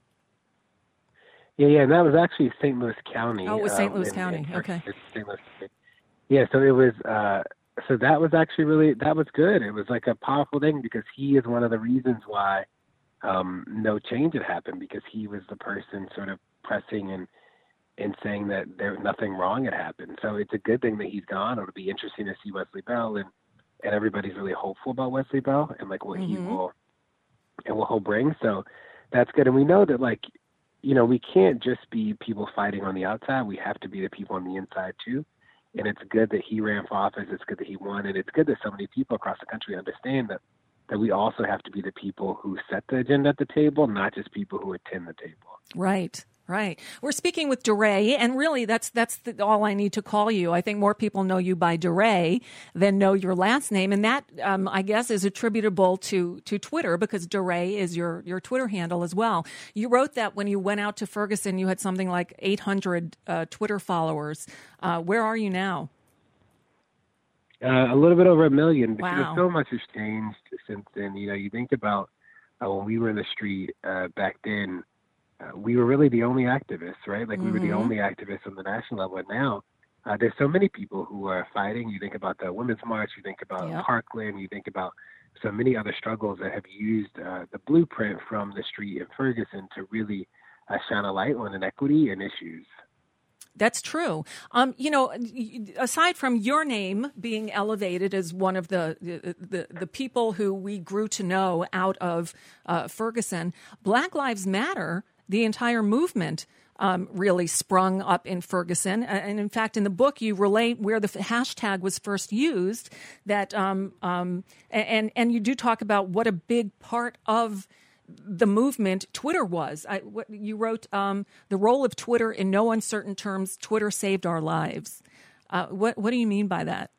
Yeah, yeah, and that was actually Saint Louis County. Oh, it was Saint um, Louis in, County. in Okay. Saint Louis. Yeah, so it was. Uh, so that was actually really that was good. It was like a powerful thing because he is one of the reasons why um, no change had happened, because he was the person sort of pressing and and saying that there nothing wrong had happened. So it's a good thing that he's gone. It'll be interesting to see Wesley Bell, and and everybody's really hopeful about Wesley Bell and like what mm-hmm. he will and what he'll bring. So that's good, and we know that like. You know, we can't just be people fighting on the outside. We have to be the people on the inside, too. And it's good that he ran for office. It's good that he won. And it's good that so many people across the country understand that, that we also have to be the people who set the agenda at the table, not just people who attend the table. Right. Right. We're speaking with DeRay, and really that's that's the, all I need to call you. I think more people know you by DeRay than know your last name, and that, um, I guess, is attributable to, to Twitter, because DeRay is your, your Twitter handle as well. You wrote that when you went out to Ferguson, you had something like eight hundred uh, Twitter followers. Uh, where are you now? Uh, a little bit over a million, because wow. so much has changed since then. You know, you think about uh, when we were in the street uh, back then, Uh, we were really the only activists, right? Like mm-hmm. we were the only activists on the national level. And now uh, there's so many people who are fighting. You think about the Women's March, you think about yep. Parkland, you think about so many other struggles that have used uh, the blueprint from the street in Ferguson to really uh, shine a light on inequity and issues. That's true. Um, you know, aside from your name being elevated as one of the the, the people who we grew to know out of uh, Ferguson, Black Lives Matter, the entire movement, um, really sprung up in Ferguson. And in fact, in the book, you relate where the hashtag was first used. That um, um, and and you do talk about what a big part of the movement Twitter was. I, what, you wrote um, the role of Twitter in no uncertain terms. Twitter saved our lives. Uh, what what do you mean by that?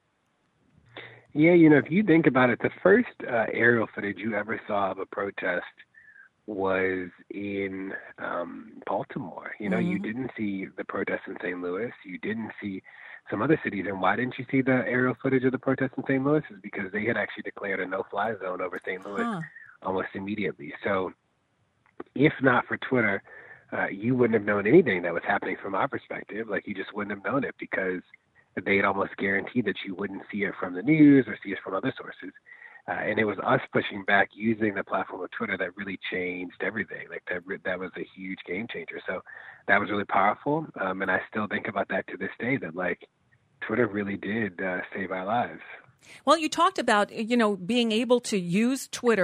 Yeah, you know, if you think about it, the first uh, aerial footage you ever saw of a protest was in um, Baltimore. You know, mm-hmm. you didn't see the protests in Saint Louis. You didn't see some other cities. And why didn't you see the aerial footage of the protests in Saint Louis? Is because they had actually declared a no-fly zone over Saint Louis huh. almost immediately. So if not for Twitter, uh, you wouldn't have known anything that was happening from our perspective. Like, you just wouldn't have known it because they had almost guaranteed that you wouldn't see it from the news or see it from other sources. Uh, and it was us pushing back using the platform of Twitter that really changed everything. Like that, that was a huge game changer. So that was really powerful. Um, and I still think about that to this day, that like Twitter really did uh, save our lives. Well, you talked about, you know, being able to use Twitter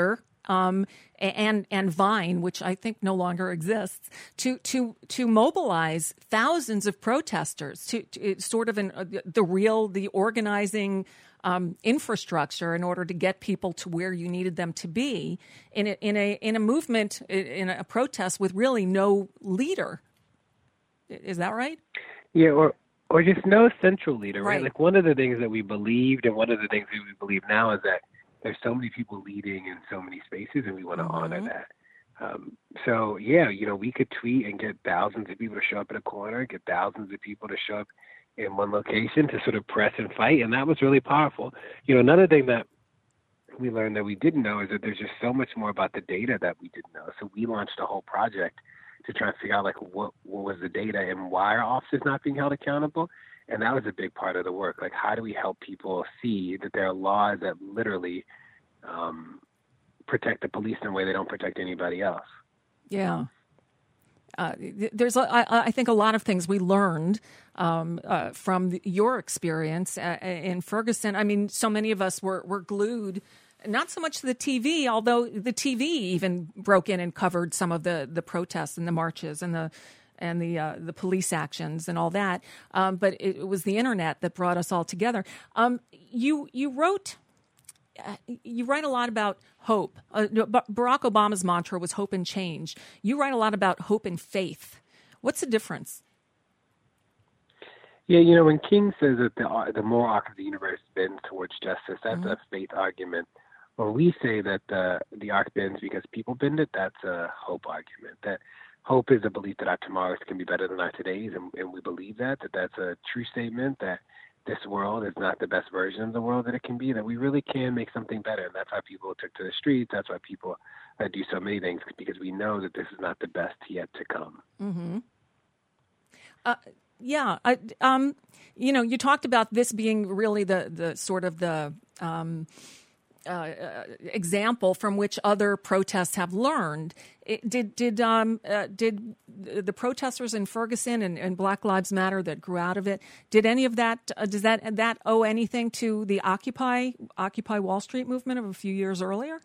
um, and and Vine, which I think no longer exists, to to to mobilize thousands of protesters to, to sort of an, uh, the real the organizing um, infrastructure in order to get people to where you needed them to be in a, in a in a movement in a protest with really no leader. Is that right? Yeah, or or just no central leader, right? Right. Like one of the things that we believed and one of the things that we believe now is that there's so many people leading in so many spaces and we want to Mm-hmm. honor that. Um, so, yeah, you know, we could tweet and get thousands of people to show up in a corner, get thousands of people to show up in one location to sort of press and fight, and that was really powerful. You know, another thing that we learned that we didn't know is that there's just so much more about the data that we didn't know. So we launched a whole project to try and figure out like what what was the data and why are officers not being held accountable. And that was a big part of the work. Like, how do we help people see that there are laws that literally um, protect the police in a way they don't protect anybody else? Yeah. Uh, there's, a, I, I think, a lot of things we learned um, uh, from the, your experience uh, in Ferguson. I mean, so many of us were, were glued, not so much to the T V, although the T V even broke in and covered some of the, the protests and the marches and the and the uh, the police actions and all that. Um, but it, it was the internet that brought us all together. Um, you you wrote. Uh, you write a lot about hope. Uh, Barack Obama's mantra was hope and change. You write a lot about hope and faith. What's the difference? Yeah, you know, when King says that the the moral arc of the universe bends towards justice, that's Mm-hmm. a faith argument. When we say that the the arc bends because people bend it, that's a hope argument. That hope is a belief that our tomorrows can be better than our todays, and, and we believe that, that that's a true statement, that this world is not the best version of the world that it can be, that we really can make something better. And that's why people took to the streets. That's why people uh, do so many things, because we know that this is not the best yet to come. Mm-hmm. Uh, yeah. I, um, you know, you talked about this being really the, the sort of the um, uh, uh, example from which other protests have learned. It, did did um, uh, did the protesters in Ferguson and, and Black Lives Matter that grew out of it, did any of that, uh, does that that owe anything to the Occupy Occupy Wall Street movement of a few years earlier?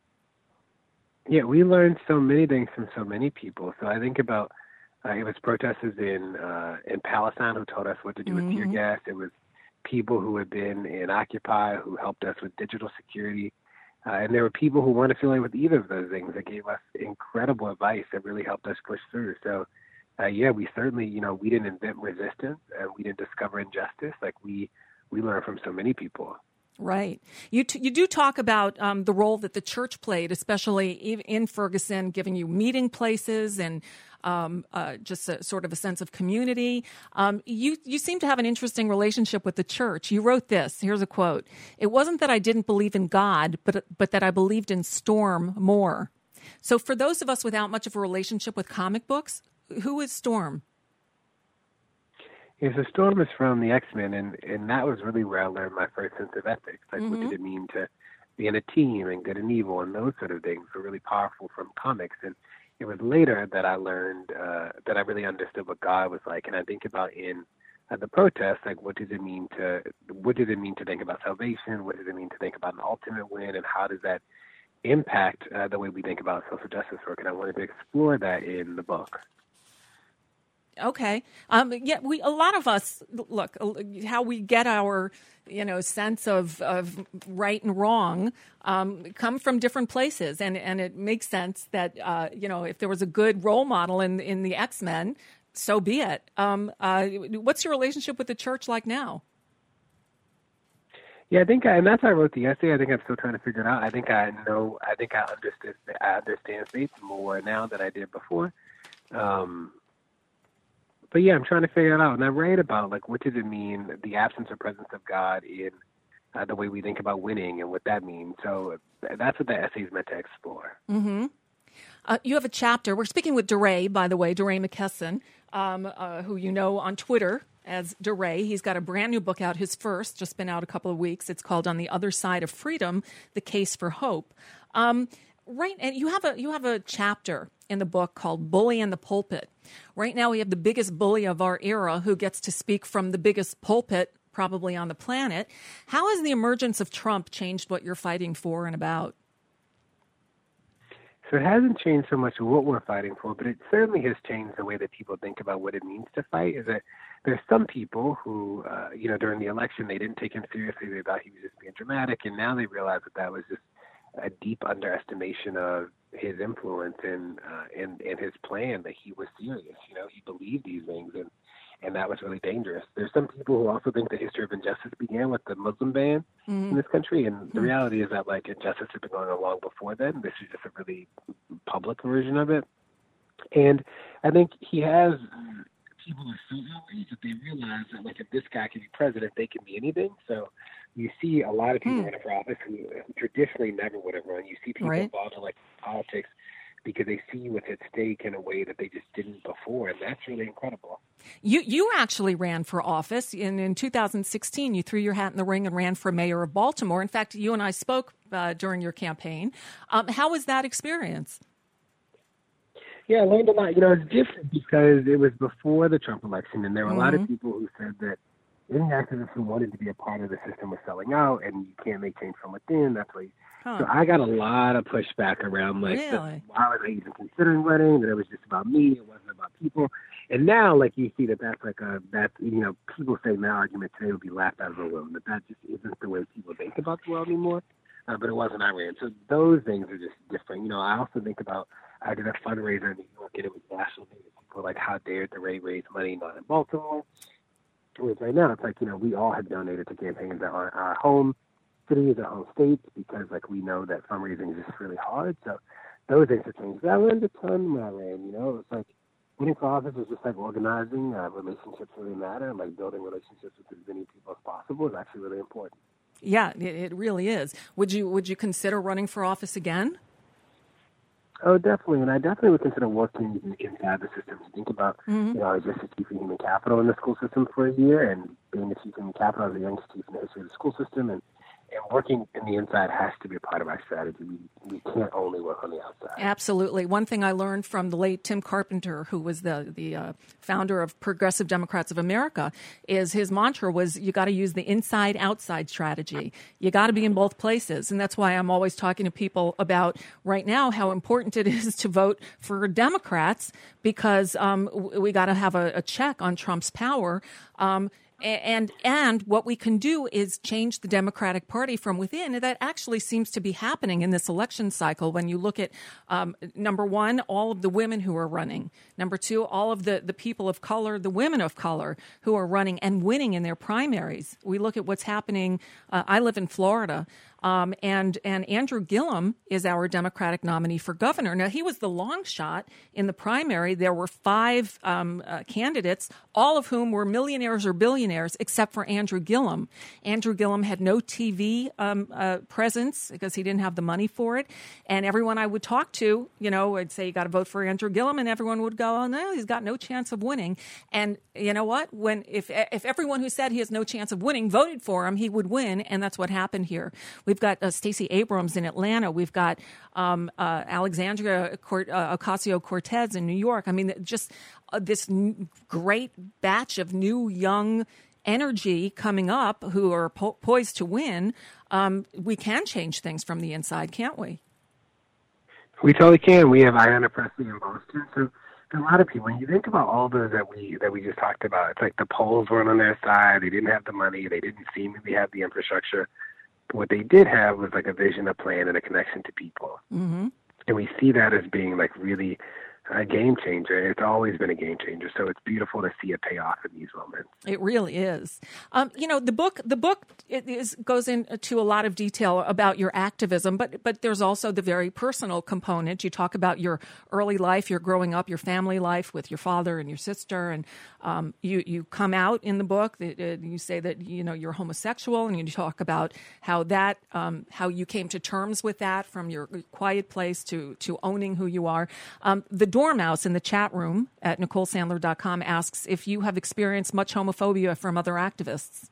Yeah, we learned so many things from so many people. So I think about uh, it was protesters in uh, in Palestine who told us what to do with tear Mhm. gas. It was people who had been in Occupy who helped us with digital security. Uh, and there were people who weren't affiliated with either of those things that gave us incredible advice that really helped us push through. So, uh, yeah, we certainly, you know, we didn't invent resistance and we didn't discover injustice. Like we, we learned from so many people. Right. You t- you do talk about um, the role that the church played, especially in Ferguson, giving you meeting places and um, uh, just a, sort of a sense of community. Um, you you seem to have an interesting relationship with the church. You wrote this. Here's a quote. "It wasn't that I didn't believe in God, but but that I believed in Storm more." So for those of us without much of a relationship with comic books, who is Storm? Yeah, so Storm is from the X-Men, and, and that was really where I learned my first sense of ethics. Like, Mhm. what did it mean to be in a team and good and evil, and those sort of things were really powerful from comics. And it was later that I learned, uh, that I really understood what God was like. And I think about in uh, the protests, like, what does it mean to, what does it mean to think about salvation? What does it mean to think about an ultimate win? And how does that impact uh, the way we think about social justice work? And I wanted to explore that in the book. Okay. Um, yeah, we a lot of us look how we get our, you know, sense of, of right and wrong um, come from different places, and, and it makes sense that uh, you know, if there was a good role model in in the X-Men, so be it. Um, uh, what's your relationship with the church like now? Yeah, I think, I, and that's why I wrote the essay. I think I'm still trying to figure it out. I think I know, I think I understand, I understand faith more now than I did before. Um, But yeah, I'm trying to figure it out. And I write about, like, what does it mean, the absence or presence of God in uh, the way we think about winning and what that means. So that's what the essay is meant to explore. Mm-hmm. Uh, you have a chapter. We're speaking with DeRay, by the way, DeRay McKesson, um, uh, who you know on Twitter as DeRay. He's got a brand new book out, his first, just been out a couple of weeks. It's called On the Other Side of Freedom, The Case for Hope. Um, right, and you have a you have a chapter in the book called Bully in the Pulpit. Right now we have the biggest bully of our era who gets to speak from the biggest pulpit probably on the planet. How has the emergence of Trump changed what you're fighting for and about? So it hasn't changed so much what we're fighting for, but it certainly has changed the way that people think about what it means to fight. Is that there's some people who, uh, you know, during the election, they didn't take him seriously. They thought he was just being dramatic. And now they realize that that was just a deep underestimation of his influence and, uh, and, and his plan, that he was serious. You know, he believed these things, and, and that was really dangerous. There's some people who also think the history of injustice began with the Muslim ban mm-hmm. in this country. And the reality is that, like, injustice had been going on long before then. This is just a really public version of it. And I think he has... people are so outraged that they realize that, like, if this guy can be president, they can be anything. So you see a lot of people mm. running for office who, who traditionally never would have run. You see people right. involved in, like, politics because they see what's at stake in a way that they just didn't before, and that's really incredible. You you actually ran for office. In, in two thousand sixteen, you threw your hat in the ring and ran for mayor of Baltimore. In fact, you and I spoke uh, during your campaign. Um, how was that experience? Yeah, I learned a lot. You know, it's different because it was before the Trump election, and there were mm-hmm. a lot of people who said that any activists who wanted to be a part of the system were selling out, and you can't make change from within. That's why. Huh. So I got a lot of pushback around, like, really? the, why was I even considering running? That it was just about me. It wasn't about people. And now, like, you see that that's like a, that, you know, people say my argument today would be laughed out of the room, that that just isn't the way people think about the world anymore. Uh, but it wasn't I ran. So those things are just different. You know, I also think about, I did a fundraiser in New York, and it was national news. People were like, how dare the Ray raise money not in Baltimore? Whereas right now, it's like, you know, we all have donated to campaigns that are our home cities, our home states, because, like, we know that fundraising is just really hard. So those things have changed. But I learned a ton when I ran, you know. It's like winning for office is just like organizing. Uh, relationships really matter. And, like, building relationships with as many people as possible is actually really important. Yeah, it, it really is. Would you would you consider running for office again? Oh, definitely. And I definitely would consider working inside the system. Think about, mm-hmm. you know, I was just the chief of human capital in the school system for a year, and being the chief of human capital, I was the youngest chief in the history of the school system, and And working in the inside has to be a part of our strategy. We, we can't only work on the outside. Absolutely. One thing I learned from the late Tim Carpenter, who was the the uh, founder of Progressive Democrats of America, is his mantra was you got to use the inside-outside strategy. You got to be in both places. And that's why I'm always talking to people about right now how important it is to vote for Democrats, because um, we got to have a, a check on Trump's power. Um, And and what we can do is change the Democratic Party from within. And that actually seems to be happening in this election cycle. When you look at, um, number one, all of the women who are running. Number two, all of the, the people of color, the women of color who are running and winning in their primaries. We look at what's happening. Uh, I live in Florida. Um, and and Andrew Gillum is our Democratic nominee for governor. Now, he was the long shot in the primary. There were five um, uh, candidates, all of whom were millionaires or billionaires, except for Andrew Gillum. Andrew Gillum had no T V um, uh, presence because he didn't have the money for it. And everyone I would talk to, you know, would say, you got to vote for Andrew Gillum. And everyone would go, oh, no, he's got no chance of winning. And you know what? When if if everyone who said he has no chance of winning voted for him, he would win. And that's what happened here. We've got uh, Stacey Abrams in Atlanta. We've got um, uh, Alexandria Cort- uh, Ocasio-Cortez in New York. I mean, just uh, this n- great batch of new, young energy coming up who are po- poised to win. Um, we can change things from the inside, can't we? We totally can. We have Ayanna Pressley in Boston. So a lot of people, when you think about all those that we that we just talked about, it's like the polls weren't on their side. They didn't have the money. They didn't seemingly have the infrastructure. What they did have was like a vision, a plan, and a connection to people. Mm-hmm. And we see that as being like really a game changer. It's always been a game changer. So it's beautiful to see it pay off in these moments. It really is. Um, you know, the book, the book it is, goes into a lot of detail about your activism, but but there's also the very personal component. You talk about your early life, your growing up, your family life with your father and your sister, and um, you you come out in the book. You say that you know you're homosexual, and you talk about how that um, how you came to terms with that from your quiet place to to owning who you are. Um, the Dormouse in the chat room at Nicole Sandler dot com asks if you have experienced much homophobia from other activists.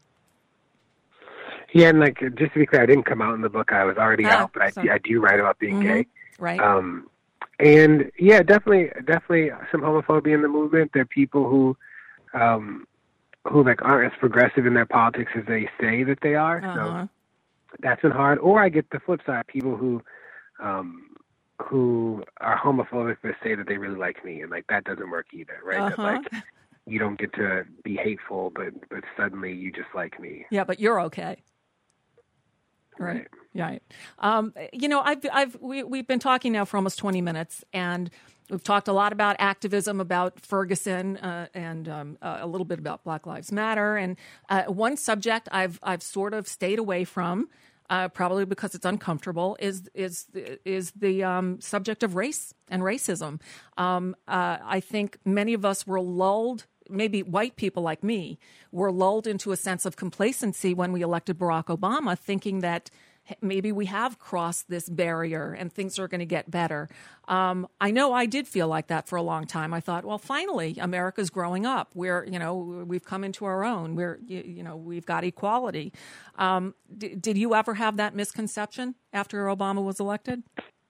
Yeah, and like just to be clear, I didn't come out in the book. I was already oh, out, but I, I do write about being mm-hmm. gay. Right. Um, and yeah, definitely, definitely some homophobia in the movement. There are people who, um, who like aren't as progressive in their politics as they say that they are. Uh-huh. So that's been hard. Or I get the flip side, people who, um, who are homophobic but say that they really like me, and like that doesn't work either, right? Uh-huh. That, like you don't get to be hateful, but but suddenly you just like me. Yeah, but you're okay. Right. Right. Um, you know, I've, I've, we, we've been talking now for almost twenty minutes, and we've talked a lot about activism, about Ferguson, uh, and um, uh, a little bit about Black Lives Matter. And uh, one subject I've, I've sort of stayed away from, uh, probably because it's uncomfortable, is is is the um, subject of race and racism. Um, uh, I think many of us were lulled. Maybe white people like me were lulled into a sense of complacency when we elected Barack Obama, thinking that maybe we have crossed this barrier and things are going to get better. Um, I know I did feel like that for a long time. I thought, well, finally, America's growing up. We're, you know, we've come into our own. We're, you, you know, we've got equality. Um, d- did you ever have that misconception after Obama was elected?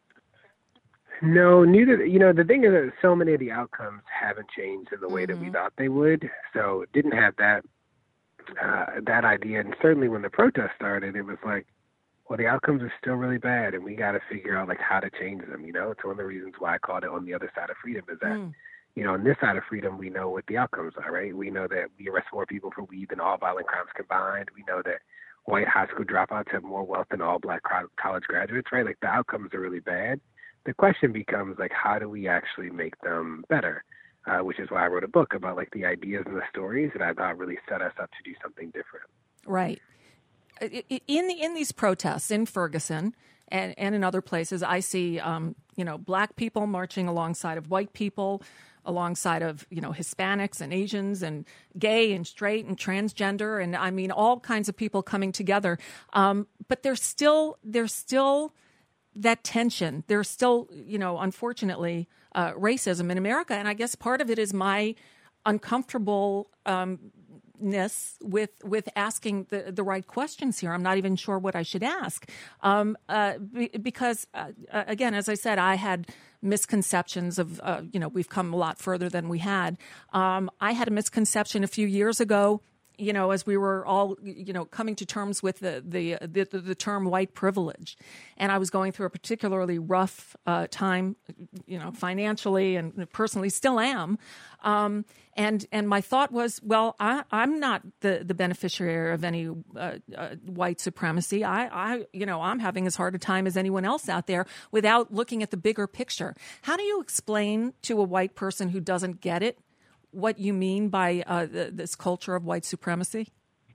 No, neither. You know, the thing is that so many of the outcomes haven't changed in the way Mm-hmm. that we thought they would. So didn't have that uh, that idea. And certainly when the protest started, it was like, well, the outcomes are still really bad, and we got to figure out like how to change them. You know, it's one of the reasons why I called it On the Other Side of Freedom is that, mm. you know, on this side of freedom, we know what the outcomes are, right? We know that we arrest more people for weed than all violent crimes combined. We know that white high school dropouts have more wealth than all black college graduates, right? Like the outcomes are really bad. The question becomes like, how do we actually make them better? Uh, which is why I wrote a book about like the ideas and the stories that I thought really set us up to do something different. Right. In the in these protests in Ferguson and, and in other places, I see um, you know, black people marching alongside of white people, alongside of, you know, Hispanics and Asians and gay and straight and transgender, and I mean all kinds of people coming together. Um, but there's still there's still that tension. There's still, you know, unfortunately, uh, racism in America, and I guess part of it is my uncomfortable. Um, with with asking the, the right questions here. I'm not even sure what I should ask. Um, uh, be, because, uh, again, as I said, I had misconceptions of, uh, you know, we've come a lot further than we had. Um, I had a misconception a few years ago, you know, as we were all, you know, coming to terms with the the the, the term white privilege. And I was going through a particularly rough uh, time, you know, financially and personally, still am. Um, and and my thought was, well, I, I'm not the, the beneficiary of any uh, uh, white supremacy. I, I, you know, I'm having as hard a time as anyone else out there without looking at the bigger picture. How do you explain to a white person who doesn't get it what you mean by uh, the, this culture of white supremacy?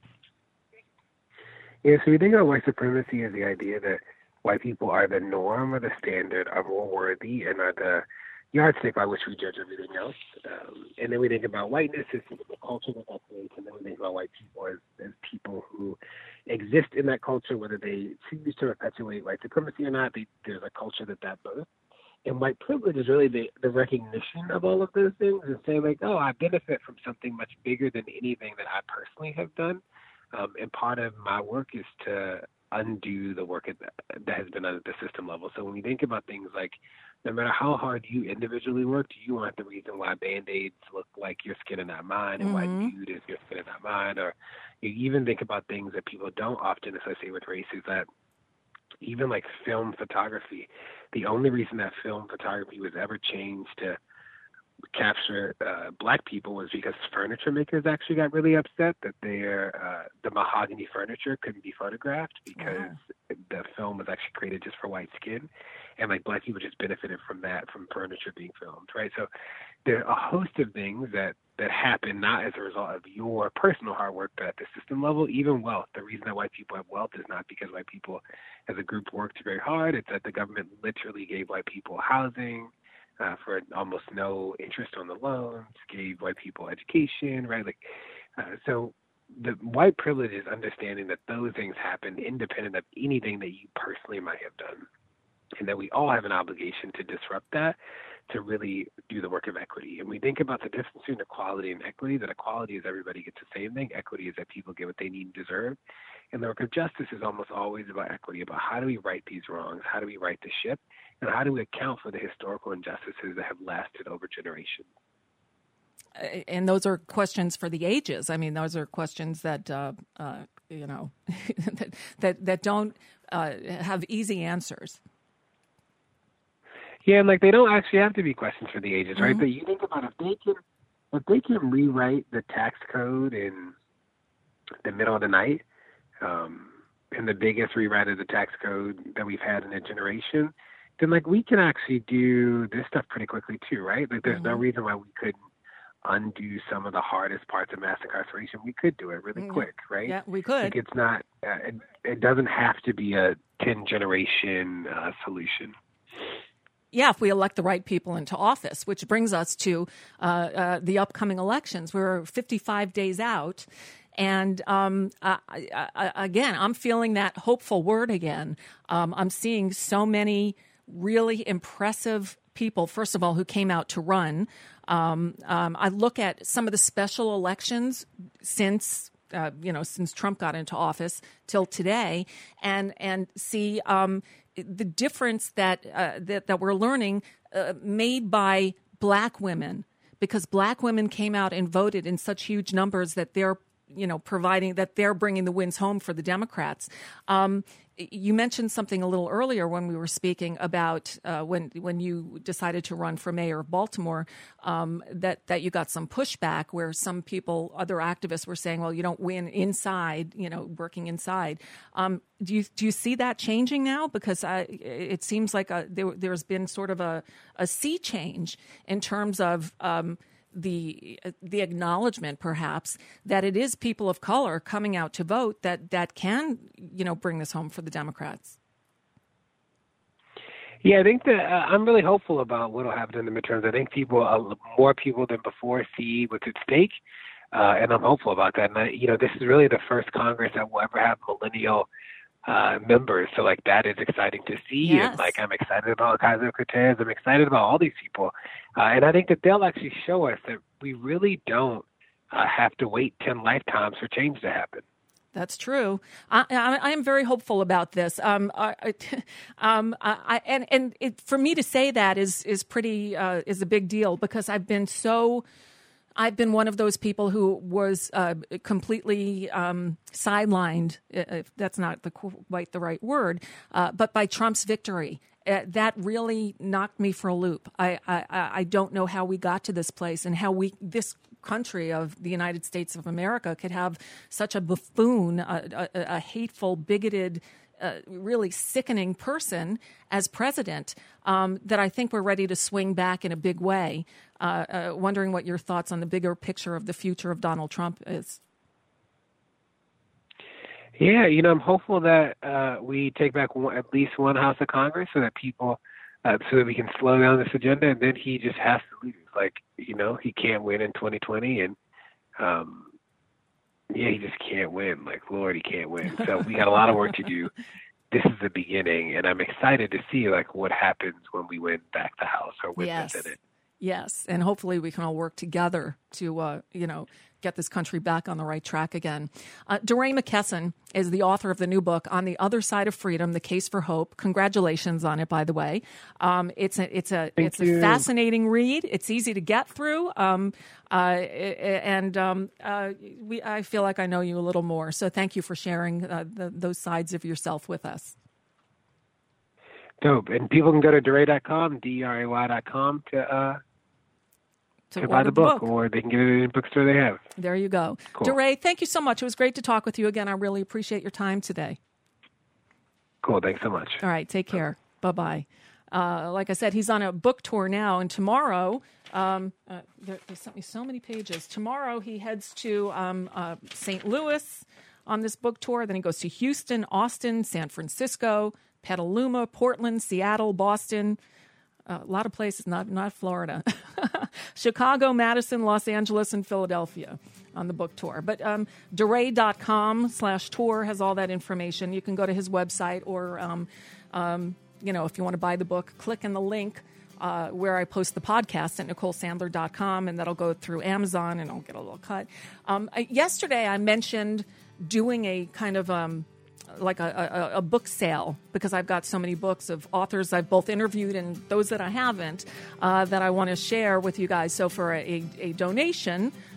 Yeah, so we think of white supremacy as the idea that white people are the norm or the standard, are more worthy, and are the yardstick by which we judge everything else. Um, and then we think about whiteness as the culture that that creates, and then we think about white people as, as people who exist in that culture, whether they choose to perpetuate white supremacy or not. They, there's a culture that that births. And white privilege is really the, the recognition of all of those things and saying like, oh, I benefit from something much bigger than anything that I personally have done. Um, and part of my work is to undo the work that, that has been done at the system level. So when we think about things like, no matter how hard you individually worked, you aren't the reason why Band-Aids look like your skin and not mine, and Mm-hmm. why nude is your skin and not mine. Or you even think about things that people don't often associate with race is that even like film photography, the only reason that film photography was ever changed to capture uh, black people was because furniture makers actually got really upset that their uh, the mahogany furniture couldn't be photographed because wow. the film was actually created just for white skin, and like black people just benefited from that, from furniture being filmed, right? So there are a host of things that that happen not as a result of your personal hard work, but at the system level. Even wealth. The reason that white people have wealth is not because white people as a group worked very hard. It's that the government literally gave white people housing uh, for almost no interest on the loans, gave white people education, right? Like, uh, so the white privilege is understanding that those things happen independent of anything that you personally might have done, and that we all have an obligation to disrupt that, to really do the work of equity. And we think about the difference between equality and equity, that equality is everybody gets the same thing. Equity is that people get what they need and deserve. And the work of justice is almost always about equity, about how do we right these wrongs, how do we right the ship, and how do we account for the historical injustices that have lasted over generations. And those are questions for the ages. I mean, those are questions that, uh, uh, you know, that, that, that don't uh, have easy answers. Yeah, and like they don't actually have to be questions for the ages, mm-hmm. right? But you think about if they can, if they can rewrite the tax code in the middle of the night, um, in the biggest rewrite of the tax code that we've had in a generation, then like we can actually do this stuff pretty quickly too, right? Like there's mm-hmm. no reason why we couldn't undo some of the hardest parts of mass incarceration. We could do it really mm-hmm. quick, right? Yeah, we could. Like it's not, uh, it, it doesn't have to be a ten generation uh, solution. Yeah, if we elect the right people into office, which brings us to uh, uh, the upcoming elections. We're fifty-five days out. And um, I, I, again, I'm feeling that hopeful word again. Um, I'm seeing so many really impressive people, first of all, who came out to run. Um, um, I look at some of the special elections since uh, you know since Trump got into office till today, and and see um, the difference that uh, that, that we're learning uh, made by black women, because black women came out and voted in such huge numbers that they're you know, providing that they're bringing the wins home for the Democrats. Um, you mentioned something a little earlier when we were speaking about uh, when when you decided to run for mayor of Baltimore, um, that that you got some pushback where some people, other activists, were saying, "Well, you don't win inside, you know, working inside." Um, do you do you see that changing now? Because I, it seems like a, there, there's been sort of a, a sea change in terms of um, the the acknowledgement, perhaps, that it is people of color coming out to vote that that can, you know, bring this home for the Democrats. Yeah, I think that uh, I'm really hopeful about what will happen in the midterms. I think people, uh, more people than before, see what's at stake, uh, and I'm hopeful about that. And I, you know, this is really the first Congress that will ever have millennial uh, members, so like that is exciting to see. Yes. And like I'm excited about Ocasio-Cortez. I'm excited about all these people, uh, and I think that they'll actually show us that we really don't uh, have to wait ten lifetimes for change to happen. That's true. I, I, I am very hopeful about this. Um, I, I, um, I, and and it, for me to say that is is pretty uh, is a big deal, because I've been so. I've been one of those people who was uh, completely um, sidelined, if that's not the, quite the right word, uh, but by Trump's victory. Uh, that really knocked me for a loop. I, I, I don't know how we got to this place, and how we this country of the United States of America could have such a buffoon, a, a, a hateful, bigoted, Uh, really sickening person as president, um, that I think we're ready to swing back in a big way. Uh, uh, wondering what your thoughts on the bigger picture of the future of Donald Trump is. Yeah, you know, I'm hopeful that uh, we take back one, at least one house of Congress, so that people, uh, so that we can slow down this agenda, and then he just has to lose. Like, you know, he can't win in twenty twenty, and um, yeah, he just can't win. Like, Lord, he can't win. So we got a lot of work to do. This is the beginning, and I'm excited to see like what happens when we win back the House or win yes. the Senate. Yes, and hopefully we can all work together to, uh, you know, get this country back on the right track again. Uh, DeRay McKesson is the author of the new book, On the Other Side of Freedom: The Case for Hope. Congratulations on it, by the way. Um, it's a it's a Thank it's you. a fascinating read. It's easy to get through, um, uh, and um, uh, we I feel like I know you a little more. So thank you for sharing uh, the, those sides of yourself with us. Dope. And people can go to D E R A Y dot com, D E R A Y dot com to uh, to, to buy the book, book, or they can get it in any bookstore they have. There you go. Cool. DeRay, thank you so much. It was great to talk with you again. I really appreciate your time today. Cool. Thanks so much. All right. Take care. Bye-bye. Uh, like I said, he's on a book tour now, and tomorrow, um, uh, there, they sent me so many pages. Tomorrow he heads to um, uh, Saint Louis on this book tour. Then he goes to Houston, Austin, San Francisco, Petaluma, Portland, Seattle, Boston. Uh, a lot of places, not not Florida. Chicago, Madison, Los Angeles, and Philadelphia on the book tour. But um, D E R A Y dot com slash tour has all that information. You can go to his website, or, um, um, you know, if you want to buy the book, click in the link uh, where I post the podcast at Nicole Sandler dot com, and that'll go through Amazon, and I'll get a little cut. Um, I, yesterday, I mentioned doing a kind of... Um, like a, a, a book sale, because I've got so many books of authors I've both interviewed and those that I haven't, uh, that I want to share with you guys. So for a, a donation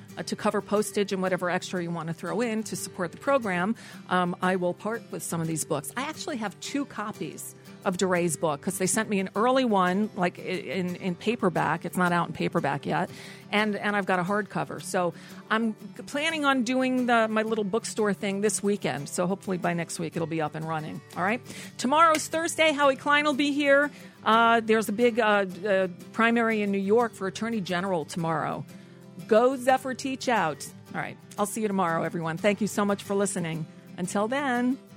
uh, to cover postage and whatever extra you want to throw in to support the program, um, I will part with some of these books. I actually have two copies of DeRay's book because they sent me an early one, like in, in paperback. It's not out in paperback yet. And and I've got a hardcover. So I'm planning on doing the, my little bookstore thing this weekend. So hopefully by next week it'll be up and running. All right. Tomorrow's Thursday. Howie Klein will be here. Uh, there's a big uh, uh, primary in New York for Attorney General tomorrow. Go Zephyr Teach Out. All right. I'll see you tomorrow, everyone. Thank you so much for listening. Until then.